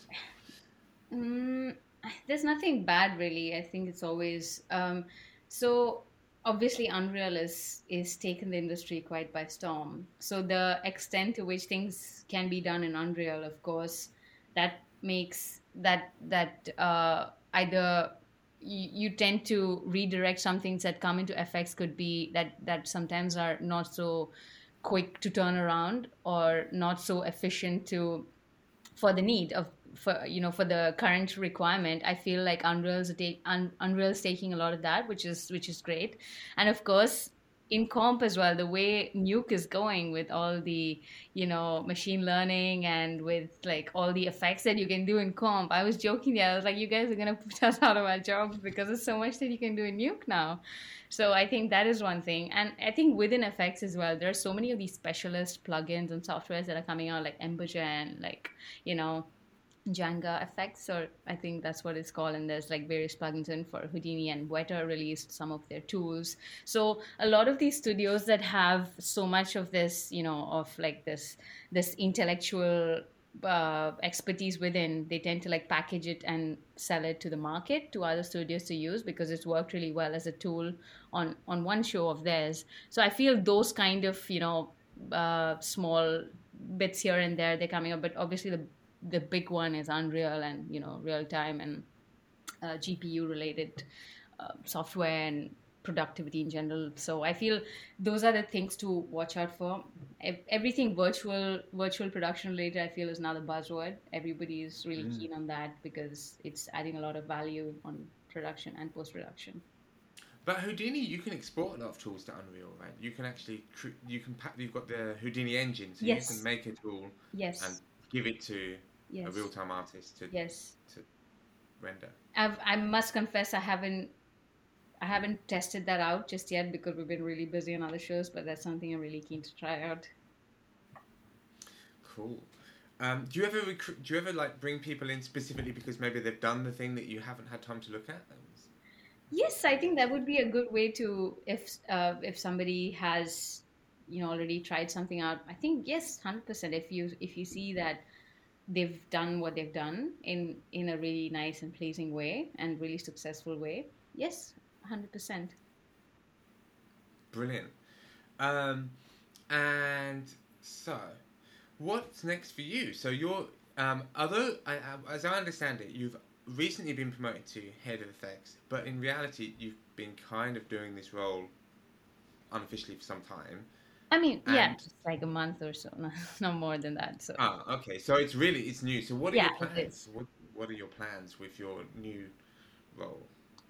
[SPEAKER 1] mm, there's nothing bad really. I think it's always, um, so obviously Unreal is is taken the industry quite by storm. So the extent to which things can be done in Unreal, of course, that makes that that uh, either you, you tend to redirect some things that come into F X, could be that that sometimes are not so quick to turn around or not so efficient to, for the need of, for you know, for the current requirement. I feel like unreal's take Un, unreal's taking a lot of that, which is which is great. And of course, in comp as well, the way Nuke is going with all the, you know, machine learning and with like all the effects that you can do in comp. I was joking there, I was like, you guys are going to put us out of our jobs because there's so much that you can do in Nuke now. So I think that is one thing. And I think within F X as well, there are so many of these specialist plugins and softwares that are coming out, like Embergen, like, you know, Django effects, or I think that's what it's called. And there's like various plugins in for Houdini, and Weta released some of their tools. So a lot of these studios that have so much of this, you know, of like this this intellectual uh, expertise within, they tend to like package it and sell it to the market, to other studios to use, because it's worked really well as a tool on on one show of theirs. So I feel those kind of, you know, uh, small bits here and there, they're coming up. But obviously the the big one is Unreal, and you know, real time and uh, G P U related uh, software and productivity in general. So I feel those are the things to watch out for. Ev- Everything virtual virtual production related, I feel, is now the buzzword. Everybody is really
[SPEAKER 2] Mm.
[SPEAKER 1] keen on that because it's adding a lot of value on production and post production.
[SPEAKER 2] But Houdini, you can export a lot of tools to Unreal, right? You can actually cr- you can pa- you've got the Houdini engine, so you can
[SPEAKER 1] Yes,
[SPEAKER 2] make a tool and
[SPEAKER 1] yes,
[SPEAKER 2] give it to a real
[SPEAKER 1] yes,
[SPEAKER 2] time artist to
[SPEAKER 1] yes.
[SPEAKER 2] to render.
[SPEAKER 1] I've, I must confess, I haven't I haven't tested that out just yet because we've been really busy on other shows, but that's something I'm really keen to try out.
[SPEAKER 2] Cool. Um, do you ever recruit, do you ever like bring people in specifically because maybe they've done the thing that you haven't had time to look at? That was
[SPEAKER 1] Yes, I think
[SPEAKER 2] amazing.
[SPEAKER 1] that would be a good way to if uh, if somebody has you know already tried something out. I think yes, one hundred percent. If you if you see that they've done what they've done in in a really nice and pleasing way and really successful way, yes, one hundred percent.
[SPEAKER 2] Brilliant. Um, and so, what's next for you? So you're, um, although I, I- as I understand it, you've recently been promoted to head of effects, but in reality, you've been kind of doing this role unofficially for some time.
[SPEAKER 1] I mean, yeah,
[SPEAKER 2] And
[SPEAKER 1] just like a month or so, no, no more than that. So
[SPEAKER 2] ah, okay, so it's really it's new. So what are
[SPEAKER 1] yeah,
[SPEAKER 2] your
[SPEAKER 1] it
[SPEAKER 2] plans?
[SPEAKER 1] is.
[SPEAKER 2] What what are your plans with your new role?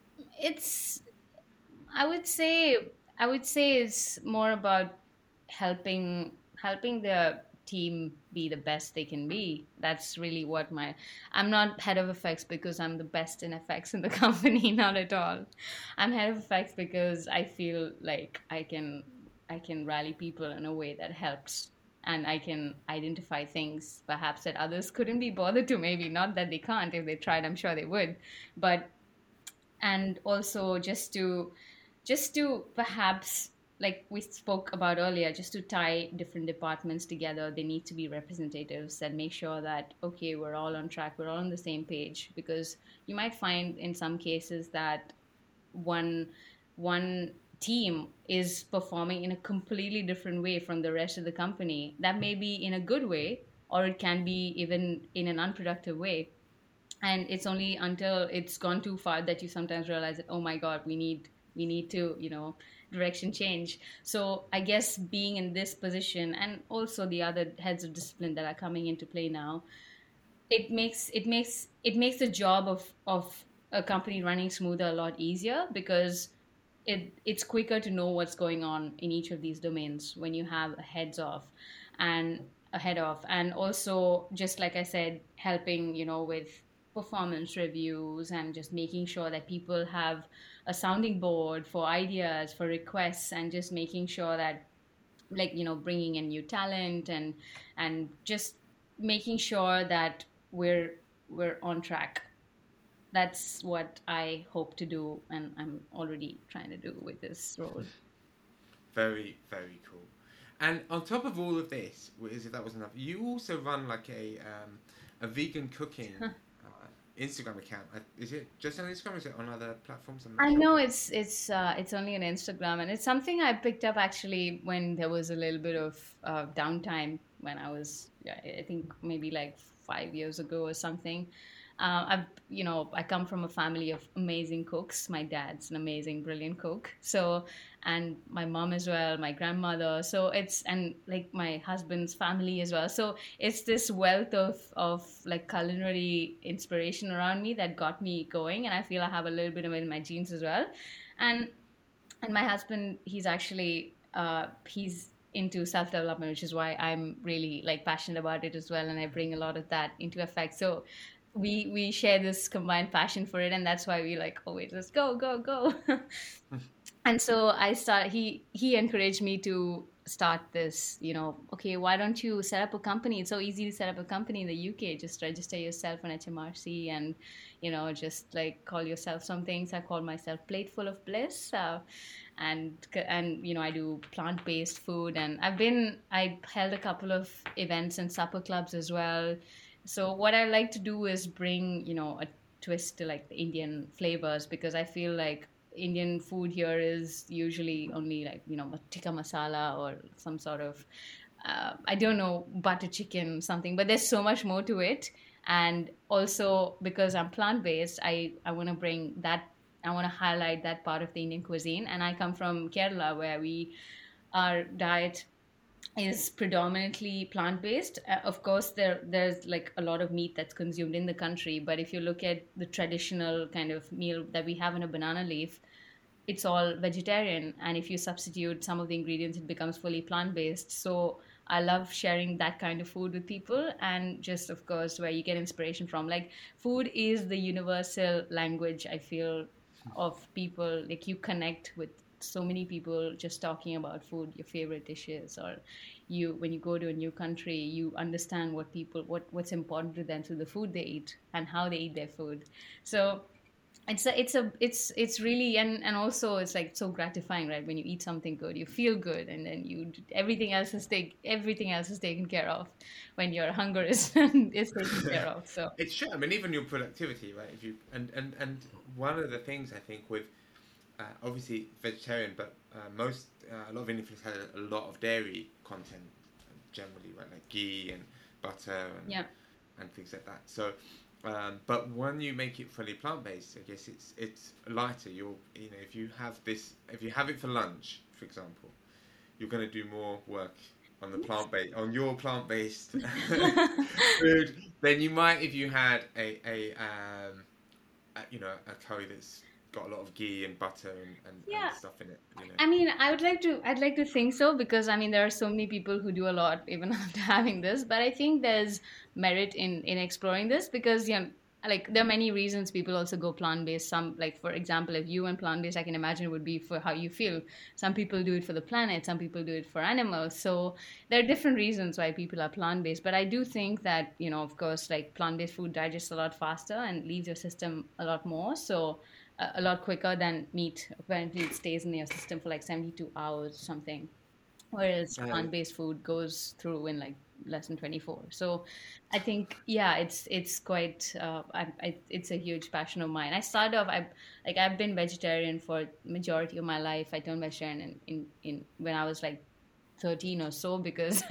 [SPEAKER 1] It's I would say I would say it's more about helping helping the team be the best they can be. That's really what my I'm not head of effects because I'm the best in effects in the company, not at all. I'm head of effects because I feel like I can I can rally people in a way that helps and I can identify things perhaps that others couldn't be bothered to, maybe not that they can't. If they tried, I'm sure they would. But and also just to just to perhaps like we spoke about earlier, just to tie different departments together, they need to be representatives and make sure that okay, we're all on track, we're all on the same page, because you might find in some cases that one one team is performing in a completely different way from the rest of the company. That may be in a good way, or it can be even in an unproductive way, and it's only until it's gone too far that you sometimes realize that oh my god, we need we need to you know direction change. So I guess being in this position and also the other heads of discipline that are coming into play now, it makes it makes it makes the job of of a company running smoother a lot easier, because it it's quicker to know what's going on in each of these domains when you have a heads off and a head off. And also, just like I said, helping you know with performance reviews and just making sure that people have a sounding board for ideas, for requests, and just making sure that like you know bringing in new talent and and just making sure that we're we're on track. That's what I hope to do, and I'm already trying to do with this role.
[SPEAKER 2] Very very cool. And on top of all of this, as if that was enough, you also run like a um, a vegan cooking uh, Instagram account. Uh, Is it just on Instagram? Or is it on other platforms? I'm not
[SPEAKER 1] I
[SPEAKER 2] sure,
[SPEAKER 1] know
[SPEAKER 2] but
[SPEAKER 1] it's it's uh, it's only on Instagram, and it's something I picked up actually when there was a little bit of uh, downtime when I was, yeah, I think maybe like five years ago or something. Uh, I've you know I come from a family of amazing cooks. My dad's an amazing, brilliant cook. So, and my mom as well, my grandmother. So it's and like my husband's family as well. So it's this wealth of of like culinary inspiration around me that got me going, and I feel I have a little bit of it in my genes as well. And and my husband, he's actually uh he's into self development, which is why I'm really like passionate about it as well, and I bring a lot of that into effect. So we we share this combined passion for it, and that's why we like always just go go go. And so I start he he encouraged me to start this, you know okay, why don't you set up a company? It's so easy to set up a company in the U K. Just register yourself on H M R C and you know just like call yourself some things. I call myself Plateful of Bliss. Uh, and and you know I do plant-based food, and I've been I held a couple of events and supper clubs as well. So what I like to do is bring you know a twist to like the Indian flavors, because I feel like Indian food here is usually only like you know tikka masala or some sort of uh, I don't know, butter chicken something, but there's so much more to it. And also because I'm plant based, I I want to bring that. I want to highlight that part of the Indian cuisine. And I come from Kerala, where we our diet is predominantly plant based. Uh, of course, there there's like a lot of meat that's consumed in the country, but if you look at the traditional kind of meal that we have in a banana leaf, it's all vegetarian, and if you substitute some of the ingredients it becomes fully plant based. So I love sharing that kind of food with people, and just of course where you get inspiration from. Like food is the universal language, I feel, of people. Like you connect with so many people just talking about food, your favorite dishes, or you when you go to a new country you understand what people what what's important to them through the food they eat and how they eat their food. So it's a it's a it's it's really, and and also it's like so gratifying, right? When you eat something good you feel good, and then you everything else is take everything else is taken care of when your hunger is is taken care of. So
[SPEAKER 2] It's true. I mean, even your productivity, right? If you and and and one of the things I think with uh, obviously vegetarian, but uh, most uh, a lot of Indian foods had a, a lot of dairy content generally, right? Like ghee and butter and
[SPEAKER 1] yeah.
[SPEAKER 2] and things like that. So, um, but when you make it fully plant based, I guess it's it's lighter. You'll you know if you have this if you have it for lunch, for example, you're going to do more work on the plant based on your plant based food than you might if you had a a, um, a you know a curry that's got a lot of ghee and butter and, and, and
[SPEAKER 1] Yeah,
[SPEAKER 2] stuff in it. You know.
[SPEAKER 1] I mean, I would like to, I'd like to think so, because I mean, there are so many people who do a lot even after having this. But I think there's merit in in exploring this, because you know, like there are many reasons people also go plant based. Some, like for example, if you went plant based, I can imagine would be for how you feel. Some people do it for the planet. Some people do it for animals. So there are different reasons why people are plant based. But I do think that you know, of course, like plant based food digests a lot faster and leaves your system a lot more. So a a lot quicker than meat. Apparently, it stays in your system for like seventy-two hours or something, whereas
[SPEAKER 2] Um,
[SPEAKER 1] plant-based food goes through in like less than twenty-four. So I think, yeah, it's it's quite uh, I, I, it's a huge passion of mine. I started off, I like I've been vegetarian for majority of my life. I turned vegetarian in, in, in when I was like thirteen or so, because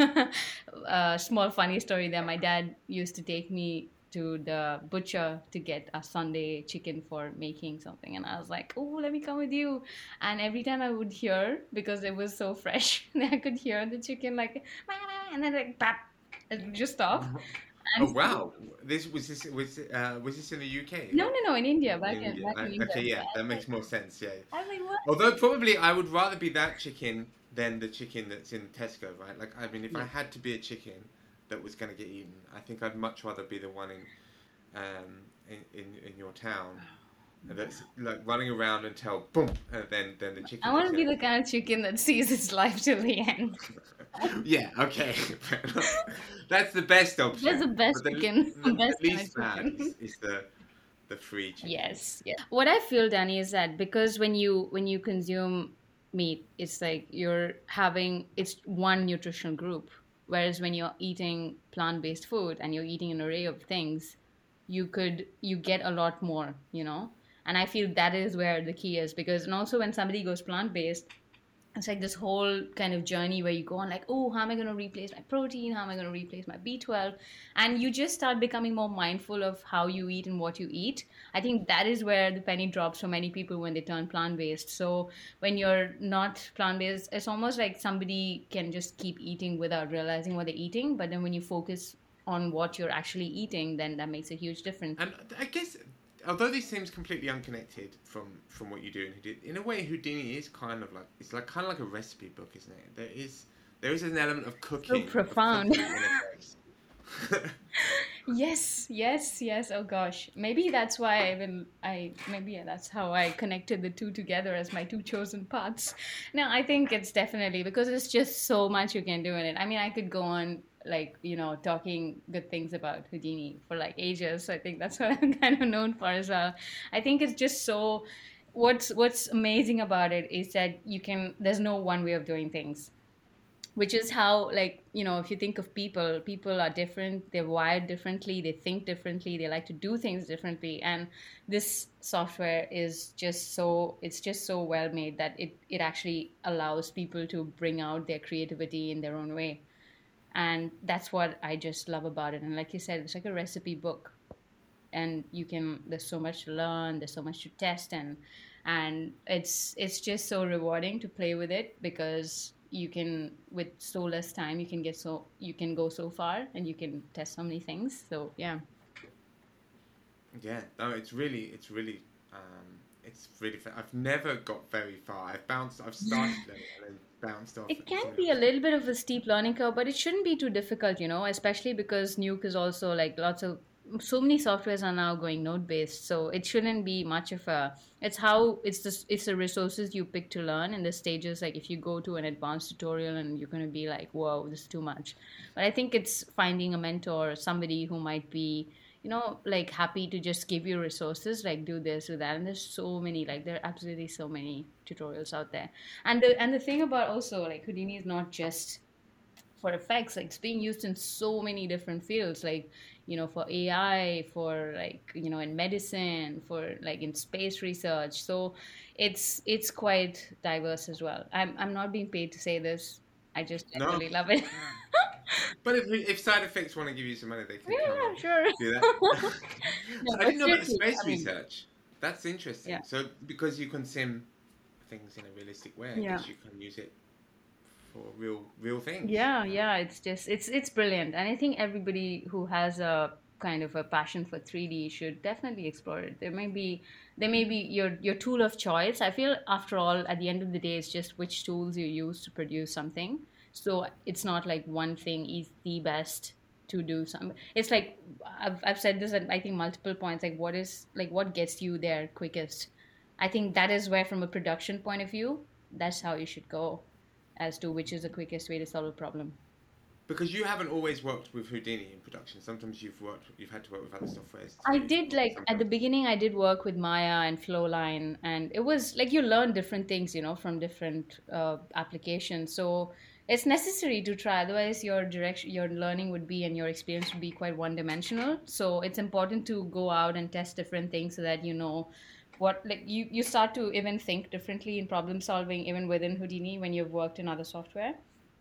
[SPEAKER 1] a small funny story there, my dad used to take me to the butcher to get a Sunday chicken for making something, and I was like, oh, let me come with you. And every time I would hear, because it was so fresh, I could hear the chicken like and then like pap, it would just stop. And
[SPEAKER 2] oh wow! This was this was uh, was this in the U K
[SPEAKER 1] no,
[SPEAKER 2] or
[SPEAKER 1] no, no, in India,
[SPEAKER 2] in
[SPEAKER 1] back in
[SPEAKER 2] India?
[SPEAKER 1] back
[SPEAKER 2] Uh,
[SPEAKER 1] in India.
[SPEAKER 2] okay,
[SPEAKER 1] So
[SPEAKER 2] yeah,
[SPEAKER 1] I
[SPEAKER 2] that
[SPEAKER 1] was like,
[SPEAKER 2] makes more sense. Yeah.
[SPEAKER 1] I was like, what?
[SPEAKER 2] Although probably I would rather be that chicken than the chicken that's in Tesco, right? Like I mean, if I
[SPEAKER 1] Yeah.
[SPEAKER 2] had to be a chicken that was going to get eaten, I think I'd much rather be the one in um, in, in in your town that's like running around until boom, and then then the
[SPEAKER 1] I
[SPEAKER 2] chicken
[SPEAKER 1] want
[SPEAKER 2] that's
[SPEAKER 1] to be
[SPEAKER 2] going
[SPEAKER 1] the kind of chicken that sees its life till the end.
[SPEAKER 2] to. Yeah, okay, fair enough. That's the best
[SPEAKER 1] That's
[SPEAKER 2] option,
[SPEAKER 1] the best
[SPEAKER 2] but the,
[SPEAKER 1] chicken,
[SPEAKER 2] the
[SPEAKER 1] best
[SPEAKER 2] at
[SPEAKER 1] kind of
[SPEAKER 2] least bad
[SPEAKER 1] chicken.
[SPEAKER 2] is, is the the free chicken.
[SPEAKER 1] Yes, yes. What I feel, Danny, is that because when you when you consume meat, it's like you're having it's one nutritional group. Whereas when you're eating plant-based food and you're eating an array of things, you could you get a lot more, you know? And I feel that is where the key is, because and also when somebody goes plant-based, it's like this whole kind of journey where you go on like, oh, how am I going to replace my protein, how am I going to replace my B twelve, and you just start becoming more mindful of how you eat and what you eat. I think that is where the penny drops for many people when they turn plant-based. So when you're not plant-based, it's almost like somebody can just keep eating without realizing what they're eating, but then when you focus on what you're actually eating, then that makes a huge difference.
[SPEAKER 2] And I guess, although this seems completely unconnected from from what you do in Houdini, in a way, Houdini is kind of like it's like kind of like a recipe book, isn't it? There is there is an element of
[SPEAKER 1] So
[SPEAKER 2] cooking, of
[SPEAKER 1] profound.
[SPEAKER 2] cookery in effect.
[SPEAKER 1] Yes, yes, yes. Oh gosh. Maybe that's why I even I maybe yeah, that's how I connected the two together as my two chosen paths. No, I think it's definitely because it's just so much you can do in it. I mean, I could go on like, you know, talking good things about Houdini for like ages. So I think that's what I'm kind of known for as well. I think it's just so what's what's amazing about it is that you can there's no one way of doing things, which is how, like, you know, if you think of people people are different, they're wired differently, they think differently, they like to do things differently, and this software is just so it's just so well made that it it actually allows people to bring out their creativity in their own way. And that's what I just love about it. And like you said, it's like a recipe book, and you can there's so much to learn, there's so much to test, and and it's it's just so rewarding to play with it, because you can with so less time you can get so you can go so far and you can test so many things. So yeah.
[SPEAKER 2] Yeah, no, it's really, it's really, um, it's really fun. I've never got very far. I've bounced. I've started learning and then bounced off
[SPEAKER 1] It
[SPEAKER 2] at
[SPEAKER 1] can
[SPEAKER 2] something
[SPEAKER 1] be a
[SPEAKER 2] else.
[SPEAKER 1] little bit of a steep learning curve, but it shouldn't be too difficult, you know, especially because Nuke is also like lots of so many softwares are now going node based, so it shouldn't be much of a it's how it's the it's the resources you pick to learn in the stages. Like if you go to an advanced tutorial and you're going to be like, whoa, this is too much. But I think it's finding a mentor, somebody who might be, you know, like happy to just give you resources, like do this, do that. And there's so many, like there are absolutely so many tutorials out there. And the and the thing about also like Houdini is not just for effects, like it's being used in so many different fields, like, you know, for A I, for like, you know, in medicine, for like in space research. So it's it's quite diverse as well. I'm I'm not being paid to say this. I just
[SPEAKER 2] No,
[SPEAKER 1] generally love it.
[SPEAKER 2] but if if side effects want to give you some money, they can come and
[SPEAKER 1] Yeah, sure.
[SPEAKER 2] do that.
[SPEAKER 1] No,
[SPEAKER 2] So I
[SPEAKER 1] but
[SPEAKER 2] didn't know about the
[SPEAKER 1] seriously,
[SPEAKER 2] space
[SPEAKER 1] I mean,
[SPEAKER 2] research. That's interesting.
[SPEAKER 1] yeah.
[SPEAKER 2] So because you can sim things in a realistic way, I
[SPEAKER 1] Yeah.
[SPEAKER 2] guess you can use it for real real things.
[SPEAKER 1] Yeah,
[SPEAKER 2] Uh,
[SPEAKER 1] yeah, it's just it's it's brilliant. And I think everybody who has a kind of a passion for three D should definitely explore it. There may be there may be your your tool of choice. I feel after all, at the end of the day, it's just which tools you use to produce something. So it's not like one thing is the best to do some. It's like I've I've said this at I think multiple points, like what is like what gets you there quickest. I think that is where from a production point of view, that's how you should go as to which is the quickest way to solve a problem.
[SPEAKER 2] because you haven't always worked with Houdini in production. Sometimes you've worked, you've had to work with other softwares
[SPEAKER 1] I
[SPEAKER 2] too,
[SPEAKER 1] did
[SPEAKER 2] or
[SPEAKER 1] like at the
[SPEAKER 2] sometimes.
[SPEAKER 1] beginning, I did work with Maya and Flowline, and it was like you learn different things, you know, from different uh, applications. So it's necessary to try, otherwise, your direction, your learning would be and your experience would be quite one dimensional. So it's important to go out and test different things so that you know what, like, you, you start to even think differently in problem solving, even within Houdini when you've worked in other software.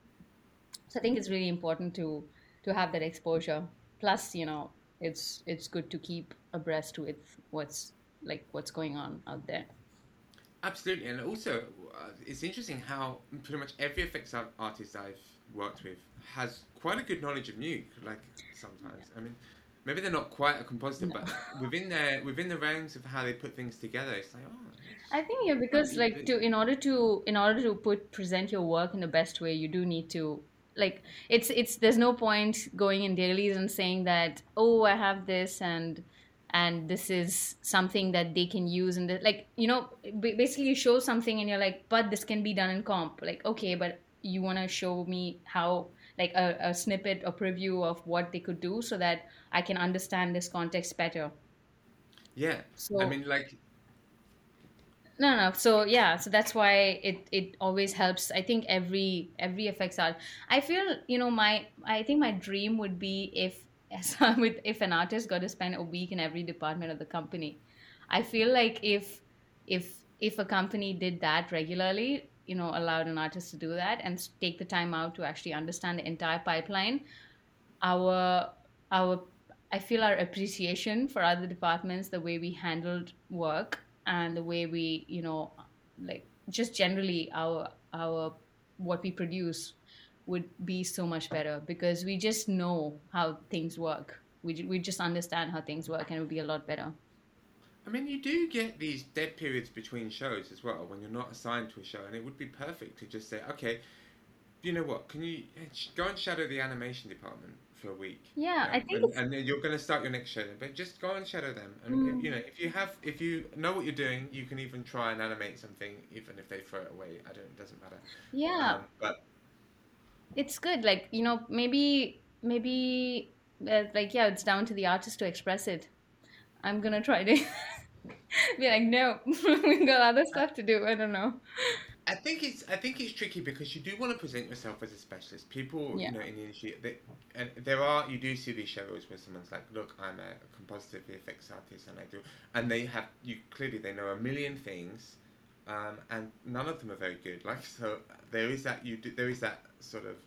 [SPEAKER 1] So I think it's really important to to have that exposure. Plus, you know, it's it's good to keep abreast with what's like what's going on out there.
[SPEAKER 2] Absolutely, and also uh, it's interesting how pretty much every effects art- artist I've worked with has quite a good knowledge of Nuke. Like sometimes, I mean, maybe they're not quite a compositor,
[SPEAKER 1] No.
[SPEAKER 2] but within their within the realms of how they put things together, it's like, oh,
[SPEAKER 1] I
[SPEAKER 2] it's,
[SPEAKER 1] think yeah,
[SPEAKER 2] oh,
[SPEAKER 1] because
[SPEAKER 2] you,
[SPEAKER 1] like to in order to in order to put present your work in the best way, you do need to like it's it's there's no point going in dailies and saying that, oh, I have this and and this is something that they can use and the, like, you know, ba- basically you show something and you're like, but this can be done in comp, like, okay, but you want to show me how, like a, a snippet or preview of what they could do so that I can understand this context better.
[SPEAKER 2] yeah. I
[SPEAKER 1] So
[SPEAKER 2] mean, like,
[SPEAKER 1] no, no. So yeah, so that's why it it always helps. I think every every affects art. I feel, you know, my I think my dream would be if as with if an artist got to spend a week in every department of the company. I feel like if if if a company did that regularly, you know, allowed an artist to do that and s- take the time out to actually understand the entire pipeline, our our I feel our appreciation for other departments, the way we handled work and the way we, you know, like just generally our our what we produce would be so much better because we just know how things work. We ju- we just understand how things work and it would be a lot better.
[SPEAKER 2] I mean, you do get these dead periods between shows as well when you're not assigned to a show, and it would be perfect to just say, okay, you know what? Can you eh, sh- go and shadow the animation department for a week?
[SPEAKER 1] Yeah, I
[SPEAKER 2] Um,
[SPEAKER 1] think
[SPEAKER 2] and
[SPEAKER 1] it's
[SPEAKER 2] and then you're going to start your next show, then, but just go and shadow them. I mean, you know,
[SPEAKER 1] mm,
[SPEAKER 2] if you have, if you know what you're doing, you can even try and animate something, even if they throw it away. I don't. It doesn't matter.
[SPEAKER 1] yeah,
[SPEAKER 2] Um, but
[SPEAKER 1] it's good. Like, you know, maybe maybe uh, like yeah, it's down to the artist to express it. I'm gonna try to be like, no, we got other stuff to do. I don't know.
[SPEAKER 2] I think it's I think it's tricky because you do want to present yourself as a specialist. People, you
[SPEAKER 1] Yeah.
[SPEAKER 2] know, in the industry, they, and there are you do see these shows where someone's like, "Look, I'm a compositor V F X artist, and I do," and they have you clearly they know a million things, um, and none of them are very good. Like so, there is that you do, there is that sort of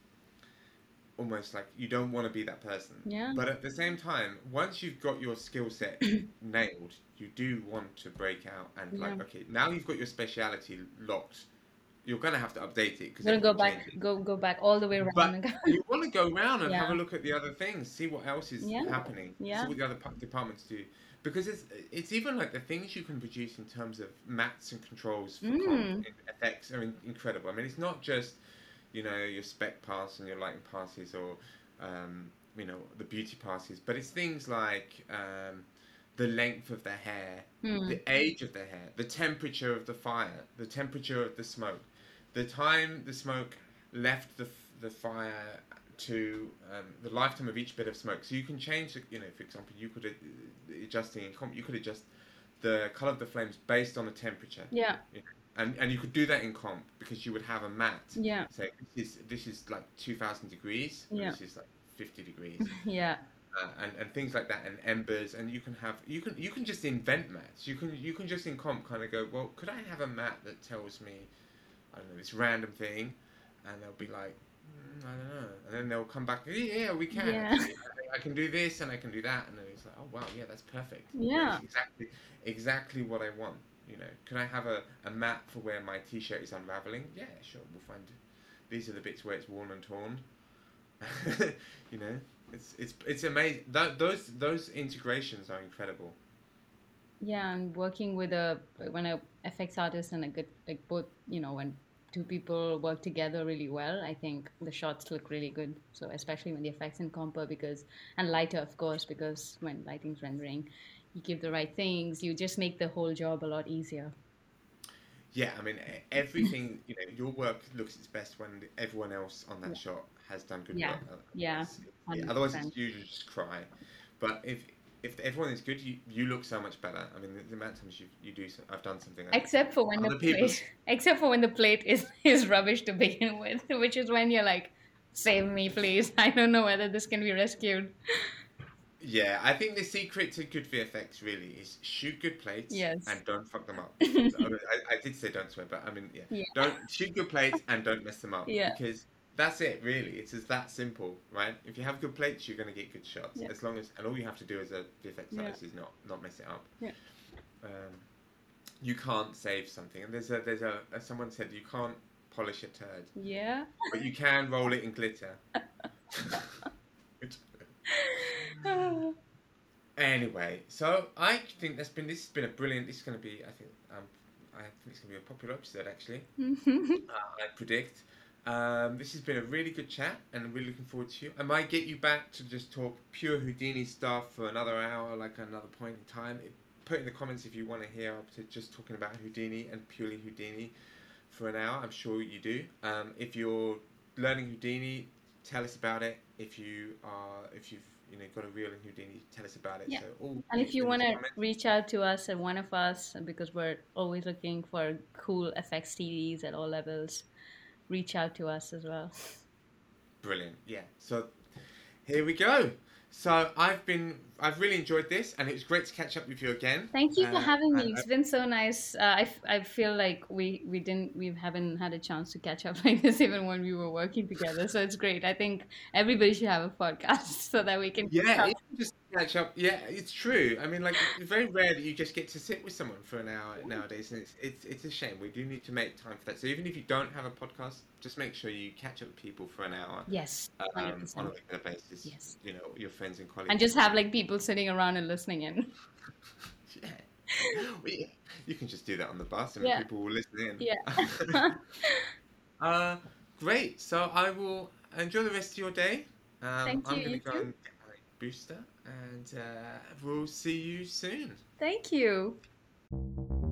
[SPEAKER 2] almost like you don't want to be that person.
[SPEAKER 1] Yeah.
[SPEAKER 2] But at the same time, once you've got your skill set nailed, you do want to break out and
[SPEAKER 1] Yeah.
[SPEAKER 2] like, okay, now you've got your speciality locked. You're gonna have to update it because
[SPEAKER 1] Gonna go
[SPEAKER 2] everything
[SPEAKER 1] back,
[SPEAKER 2] changes.
[SPEAKER 1] go go back all the way around
[SPEAKER 2] But
[SPEAKER 1] and go.
[SPEAKER 2] you want to go around and have a
[SPEAKER 1] Yeah.
[SPEAKER 2] look at the other things, see what else is
[SPEAKER 1] Yeah.
[SPEAKER 2] happening, see
[SPEAKER 1] Yeah.
[SPEAKER 2] what the other pa- departments do. because it's it's even like the things you can produce in terms of mats and controls for comp
[SPEAKER 1] Mm.
[SPEAKER 2] and effects are in, incredible. I mean, it's not just, you know, your spec pass and your lighting passes or um, you know, the beauty passes, but it's things like um, the length of the hair,
[SPEAKER 1] Mm.
[SPEAKER 2] the age of the hair, the temperature of the fire, the temperature of the smoke, the time the smoke left the the fire to um, the lifetime of each bit of smoke. So you can change, you know, for example, you could uh, adjusting in comp, you could adjust the color of the flames based on the temperature,
[SPEAKER 1] Yeah.
[SPEAKER 2] you know, and and you could do that in comp because you would have a mat.
[SPEAKER 1] Yeah.
[SPEAKER 2] Say this is this is like two thousand degrees, and
[SPEAKER 1] Yeah.
[SPEAKER 2] this is like fifty degrees,
[SPEAKER 1] Yeah.
[SPEAKER 2] uh, and and things like that, and embers, and you can have you can you can just invent mats. You can you can just in comp kind of go, well, could I have a mat that tells me, I don't know, this random thing, and they'll be like, mm, I don't know, and then they'll come back, yeah, yeah, we can
[SPEAKER 1] Yeah.
[SPEAKER 2] actually. I, I can do this and I can do that, and then it's like, oh wow, yeah, that's perfect. You know,
[SPEAKER 1] Yeah.
[SPEAKER 2] it's exactly exactly what I want. You know, can I have a, a mat for where my t-shirt is unraveling? Yeah, sure, we'll find. These are the bits where it's worn and torn. You know, it's it's it's amazing. Th- those those integrations are incredible.
[SPEAKER 1] Yeah, and working with a when a effects artist and a good like both, you know, when two people work together really well, I think the shots look really good. So especially when the effects in compo because and lighter of course because when lighting's rendering, you give the right things, you just make the whole job a lot easier.
[SPEAKER 2] Yeah, I mean, e- everything, you know, your work looks its best when everyone else on that
[SPEAKER 1] Yeah.
[SPEAKER 2] shot has done good
[SPEAKER 1] Yeah.
[SPEAKER 2] work.
[SPEAKER 1] Yeah.
[SPEAKER 2] Otherwise, yeah, otherwise it's
[SPEAKER 1] one hundred percent.
[SPEAKER 2] usually just cry. But if if everyone is good, you, you look so much better. I mean, the, the amount of times you you do, so, I've done something, and
[SPEAKER 1] Except for when the
[SPEAKER 2] other people,
[SPEAKER 1] plate except for when the plate is is rubbish to begin with, which is when you're like, save me please. I don't know whether this can be rescued.
[SPEAKER 2] yeah, I think the secret to good V F X really is shoot good plates
[SPEAKER 1] Yes.
[SPEAKER 2] and don't fuck them up. So, I, mean, I, I did say don't swear, but I mean, yeah,
[SPEAKER 1] Yeah.
[SPEAKER 2] don't shoot good plates and don't mess them up
[SPEAKER 1] Yeah.
[SPEAKER 2] because that's it, really. It's just that simple, right? If you have good plates, you're going to get good shots.
[SPEAKER 1] Yeah.
[SPEAKER 2] As long as, and all you have to do as a V F X
[SPEAKER 1] Yeah.
[SPEAKER 2] artist is not not mess it up.
[SPEAKER 1] Yeah.
[SPEAKER 2] Um, you can't save something, and there's a there's a as someone said you can't polish a turd,
[SPEAKER 1] Yeah.
[SPEAKER 2] but you can roll it in glitter. Which- Anyway, so I think that's been this has been a brilliant. This is going to be, I think, um, I think it's going to be a popular episode actually. Uh, I predict. Um, this has been a really good chat, and I'm really looking forward to you. I might get you back to just talk pure Houdini stuff for another hour, like another point in time. It, put in the comments if you want to hear up to just talking about Houdini and purely Houdini for an hour. I'm sure you do. Um, if you're learning Houdini, tell us about it. If you are, if you've you know got a reel in Houdini, tell us about it.
[SPEAKER 1] Yeah.
[SPEAKER 2] So all
[SPEAKER 1] And if
[SPEAKER 2] links
[SPEAKER 1] you
[SPEAKER 2] in
[SPEAKER 1] want
[SPEAKER 2] the
[SPEAKER 1] to
[SPEAKER 2] comments.
[SPEAKER 1] reach out to us and one of us, because we're always looking for cool F X T Ds at all levels, reach out to us as well.
[SPEAKER 2] Brilliant. Yeah. So here we go. So I've been, I've really enjoyed this, and it was great to catch up with you again.
[SPEAKER 1] Thank you for
[SPEAKER 2] Uh,
[SPEAKER 1] having me.
[SPEAKER 2] and
[SPEAKER 1] It's been so nice. Uh, I, f- I feel like we, we didn't we haven't had a chance to catch up like this even when we were working together. So it's great. I think everybody should have a podcast so that we can
[SPEAKER 2] yeah,
[SPEAKER 1] talk.
[SPEAKER 2] it just catch up. Yeah, it's true. I mean, like it's very rare that you just get to sit with someone for an hour nowadays, and it's it's it's a shame. We do need to make time for that. So even if you don't have a podcast, just make sure you catch up with people for an hour
[SPEAKER 1] Yes,
[SPEAKER 2] um, on a
[SPEAKER 1] one hundred percent.
[SPEAKER 2] regular basis.
[SPEAKER 1] Yes.
[SPEAKER 2] You know, your friends and colleagues.
[SPEAKER 1] And just have like people sitting around and listening in.
[SPEAKER 2] Yeah. Well, yeah, you can just do that on the bus, and
[SPEAKER 1] Yeah.
[SPEAKER 2] people will listen in.
[SPEAKER 1] Yeah.
[SPEAKER 2] uh, great. So I will enjoy the rest of your day. Um,
[SPEAKER 1] Thank
[SPEAKER 2] I'm
[SPEAKER 1] you.
[SPEAKER 2] going
[SPEAKER 1] You
[SPEAKER 2] to go
[SPEAKER 1] too.
[SPEAKER 2] and get my booster, and uh, we'll see you soon.
[SPEAKER 1] Thank you.